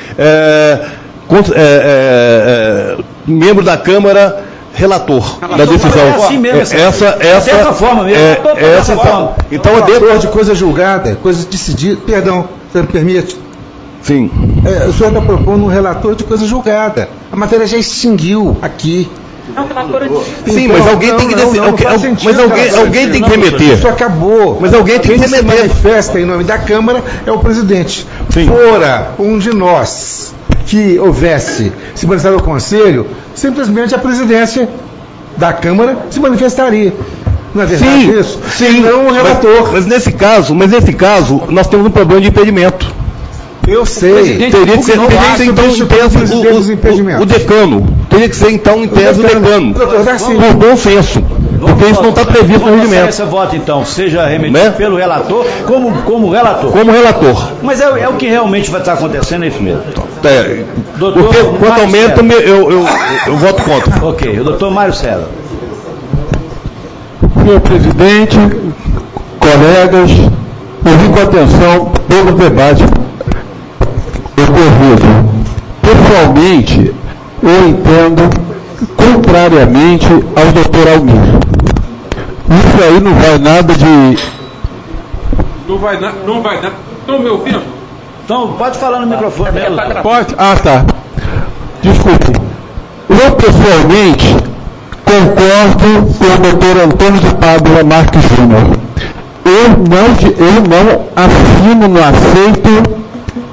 membro da Câmara relator da decisão. É assim mesmo, dessa forma mesmo. Então é dentro de coisa julgada, coisa decidida. Perdão, você me permite? Sim. O senhor está propondo um relator de coisa julgada. A matéria já extinguiu aqui. Sim, mas alguém tem que alguém tem que remeter. Isso acabou. Mas alguém tem que remeter. Quem se manifesta em nome da Câmara é o presidente. Sim. Fora um de nós que houvesse se manifestado ao Conselho, simplesmente a presidência da Câmara se manifestaria. Não é verdade isso? Sim. Não o relator. Mas nesse caso, nós temos um problema de impedimento. Eu sei. Teria que ser então o decano. Teria que ser então em tese o decano. Por bom senso. Porque isso não está previsto no regimento. Essa vota então seja remetido pelo relator como relator. Como relator. Mas é o que realmente vai estar acontecendo, é isso mesmo. Porque quanto aumento eu voto contra. Ok, o doutor Mário César. Senhor presidente, colegas, ouvi com atenção todo o debate ocorrido. Pessoalmente, eu entendo contrariamente ao doutor Almir. Isso aí não vai nada de... Não vai nada. Estão me ouvindo? Então, pode falar no microfone. Pode? Ah, tá. Desculpe. Eu, pessoalmente, concordo com o doutor Antônio de Pádua Marques Júnior. Eu não assino, não aceito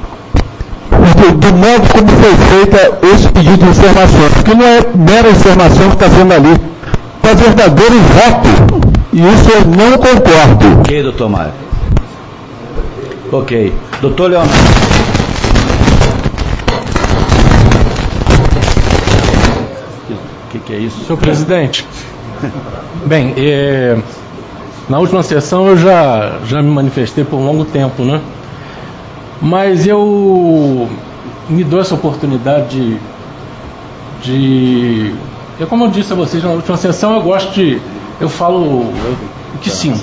do modo como foi feita esse pedido de informação, porque não é mera informação que está sendo ali, é verdadeiro voto, e isso eu não concordo. Ok, doutor Mário. Ok. Doutor Leonardo. O que é isso? Senhor presidente, bem, na última sessão eu já me manifestei por um longo tempo, né? Mas eu me dou essa oportunidade como eu disse a vocês na última sessão, eu falo o que sinto.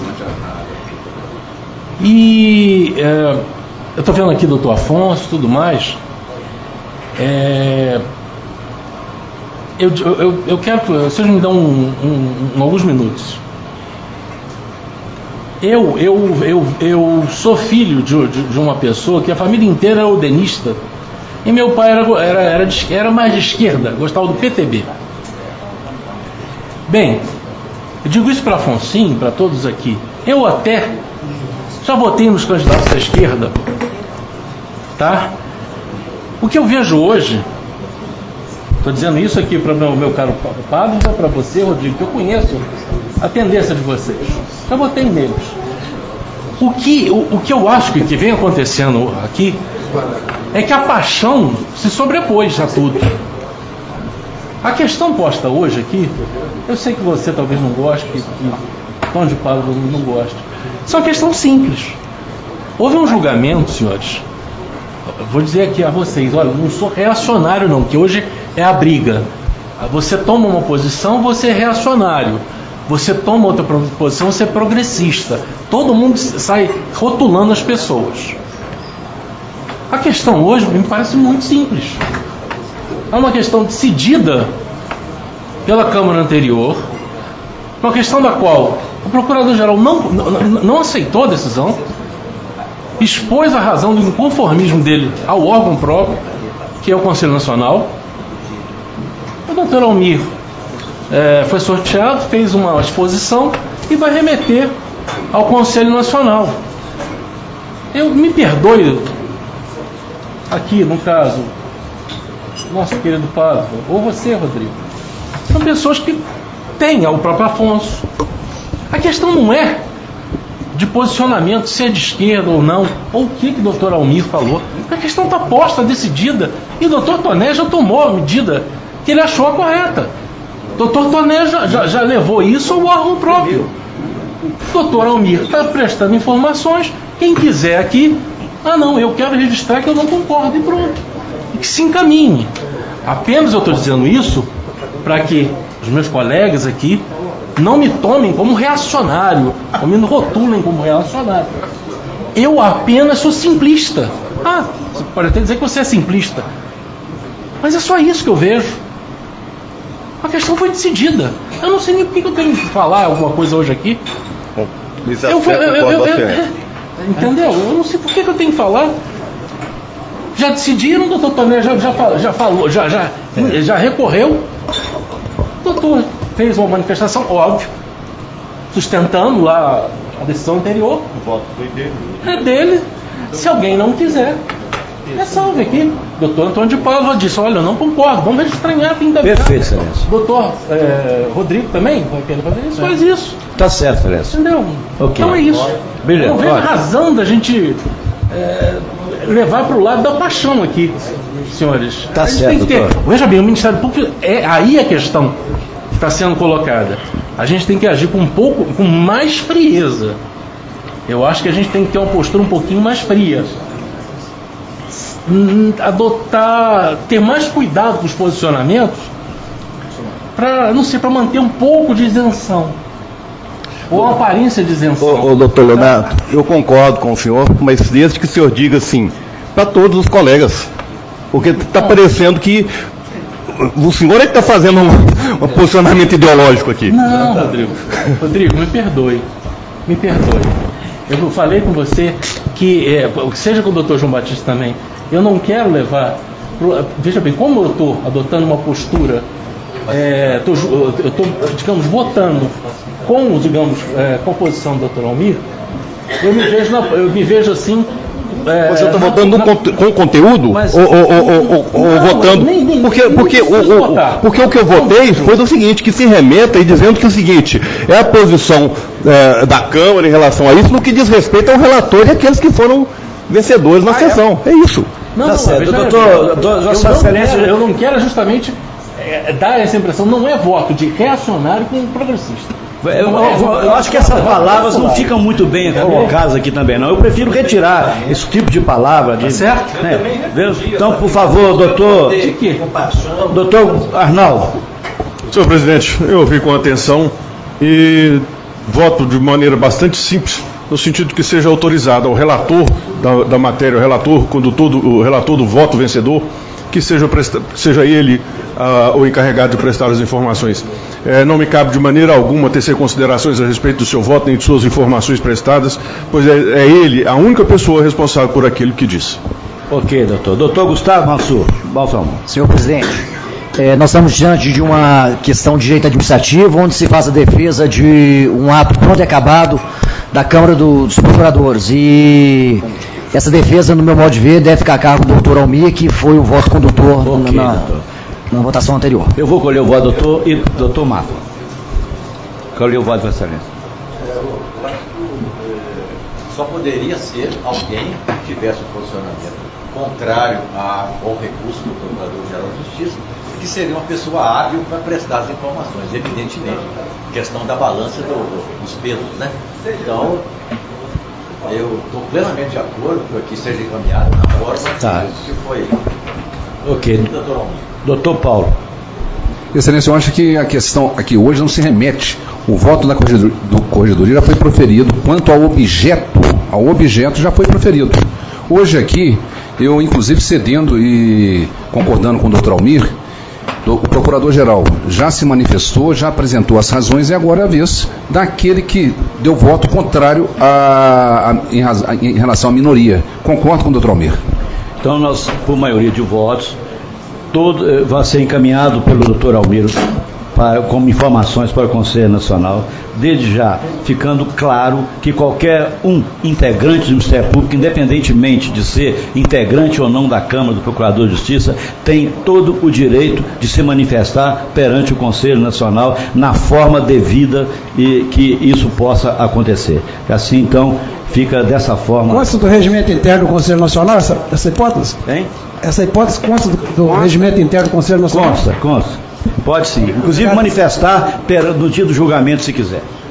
E eu estou vendo aqui o doutor Afonso e tudo mais. Eu quero que vocês me dão alguns minutos. Eu sou filho de uma pessoa que a família inteira era udenista. E meu pai era mais de esquerda, gostava do PTB. Bem, eu digo isso para Afonsinho, para todos aqui. Eu até já votei nos candidatos da esquerda. Tá? O que eu vejo hoje, estou dizendo isso aqui para o meu caro padre, e para você, Rodrigo, que eu conheço a tendência de vocês. Já votei neles. O que eu acho que vem acontecendo aqui é que a paixão se sobrepôs a tudo. A questão posta hoje aqui, eu sei que você talvez não goste, que Tom de Pádua não goste. Isso é uma questão simples. Houve um julgamento, senhores. Vou dizer aqui a vocês, olha, não sou reacionário não, que hoje é a briga. Você toma uma posição, você é reacionário. Você toma outra posição, você é progressista. Todo mundo sai rotulando as pessoas. A questão hoje me parece muito simples. É uma questão decidida pela Câmara anterior, uma questão da qual o Procurador-Geral não aceitou a decisão, expôs a razão do inconformismo dele ao órgão próprio, que é o Conselho Nacional. O doutor Almir foi sorteado, fez uma exposição e vai remeter ao Conselho Nacional. Eu me perdoe aqui, no caso, nosso querido padre, ou você, Rodrigo, são pessoas que têm o próprio Afonso. A questão não é de posicionamento, se é de esquerda ou não, ou o que o doutor Almir falou. A questão está posta, decidida, e o doutor Toné já tomou a medida que ele achou a correta. O doutor Toné já levou isso ao órgão próprio. O doutor Almir está prestando informações. Quem quiser aqui, não, eu quero registrar que eu não concordo, e pronto. E que se encaminhe. Apenas eu estou dizendo isso para que os meus colegas aqui não me tomem como reacionário, ou me rotulem como reacionário. Eu apenas sou simplista. Você pode até dizer que você é simplista, mas é só isso que eu vejo. A questão foi decidida. Eu não sei nem por que eu tenho que falar alguma coisa hoje aqui. Entendeu? Eu não sei por que eu tenho que falar. Já decidiram, o doutor Toné já falou, já recorreu. O doutor fez uma manifestação, óbvio, sustentando lá a decisão anterior. O voto foi dele. É dele. Se alguém não quiser, salve aqui. Doutor Antônio de Pádua disse, olha, eu não concordo, vamos registrar em ata ainda. Perfeito, Excelência. Doutor Rodrigo também vai querer fazer isso, faz isso. Tá certo, Excelência. Entendeu? Okay. Então é isso. Beleza. Não vejo razão da gente levar para o lado da paixão aqui, senhores. Tá certo, doutor. Veja bem, o Ministério Público, aí a questão que está sendo colocada. A gente tem que agir com mais frieza. Eu acho que a gente tem que ter uma postura um pouquinho mais fria. Ter mais cuidado com os posicionamentos, para manter um pouco de isenção. ou a aparência de isenção. Ô, doutor Leonardo, eu concordo com o senhor, mas desde que o senhor diga assim, para todos os colegas, porque está parecendo que o senhor é que está fazendo um posicionamento ideológico aqui. Não, Rodrigo, me perdoe. Eu falei com você que, seja com o doutor João Batista também, eu não quero levar... Veja bem, como eu estou adotando uma postura, eu estou, digamos, votando com, digamos, com a posição do doutor Almir, eu me vejo assim... Você está votando com conteúdo? Ou votando? Porque o que eu votei foi do seguinte, que se remeta e dizendo que o seguinte, é a posição da Câmara em relação a isso, no que diz respeito ao relator e aqueles que foram vencedores na sessão. É isso. Não, eu não quero justamente dar essa impressão, não é voto de reacionário com progressista. Eu acho que essas palavras não ficam muito bem colocadas aqui também, não. Eu prefiro retirar esse tipo de palavra. Certo? Né? Então, por favor, doutor Arnaldo. Senhor presidente, eu ouvi com atenção e voto de maneira bastante simples, no sentido que seja autorizado ao relator da matéria, o relator do voto vencedor, que seja ele o encarregado de prestar as informações. Não me cabe de maneira alguma tecer considerações a respeito do seu voto nem de suas informações prestadas, pois é ele a única pessoa responsável por aquilo que disse. Ok, doutor. Doutor Gustavo Mansur, Balsamão. Senhor presidente, nós estamos diante de uma questão de direito administrativo, onde se faz a defesa de um ato pronto e acabado da Câmara dos Procuradores. E essa defesa, no meu modo de ver, deve ficar a cargo do doutor Almir, que foi o voto condutor na votação anterior. Eu vou colher o voto do doutor e do doutor Marco. Colher o voto da excelência. Só poderia ser alguém que tivesse um posicionamento contrário ao recurso do Procurador-Geral de Justiça, que seria uma pessoa hábil para prestar as informações, evidentemente. Questão da balança dos pesos, né? Então, eu estou plenamente de acordo que seja encaminhado na forma que foi. Ok. Doutor Paulo. Excelência, eu acho que a questão aqui hoje não se remete. O voto da corregedoria já foi proferido, quanto ao objeto já foi proferido. Hoje aqui, eu inclusive cedendo e concordando com o doutor Almir, o procurador-geral já se manifestou, já apresentou as razões e agora é a vez daquele que deu voto contrário em relação à minoria. Concordo com o doutor Almir. Então, nós, por maioria de votos, vai ser encaminhado pelo doutor Almir como informações para o Conselho Nacional, desde já ficando claro que qualquer integrante do Ministério Público, independentemente de ser integrante ou não da Câmara do Procurador de Justiça, tem todo o direito de se manifestar perante o Conselho Nacional na forma devida e que isso possa acontecer. Assim, então, fica dessa forma. Consta do regimento interno do Conselho Nacional essa hipótese? Hein? Essa hipótese consta do regimento interno do Conselho Nacional? Consta. Pode sim. Inclusive manifestar no dia do julgamento, se quiser.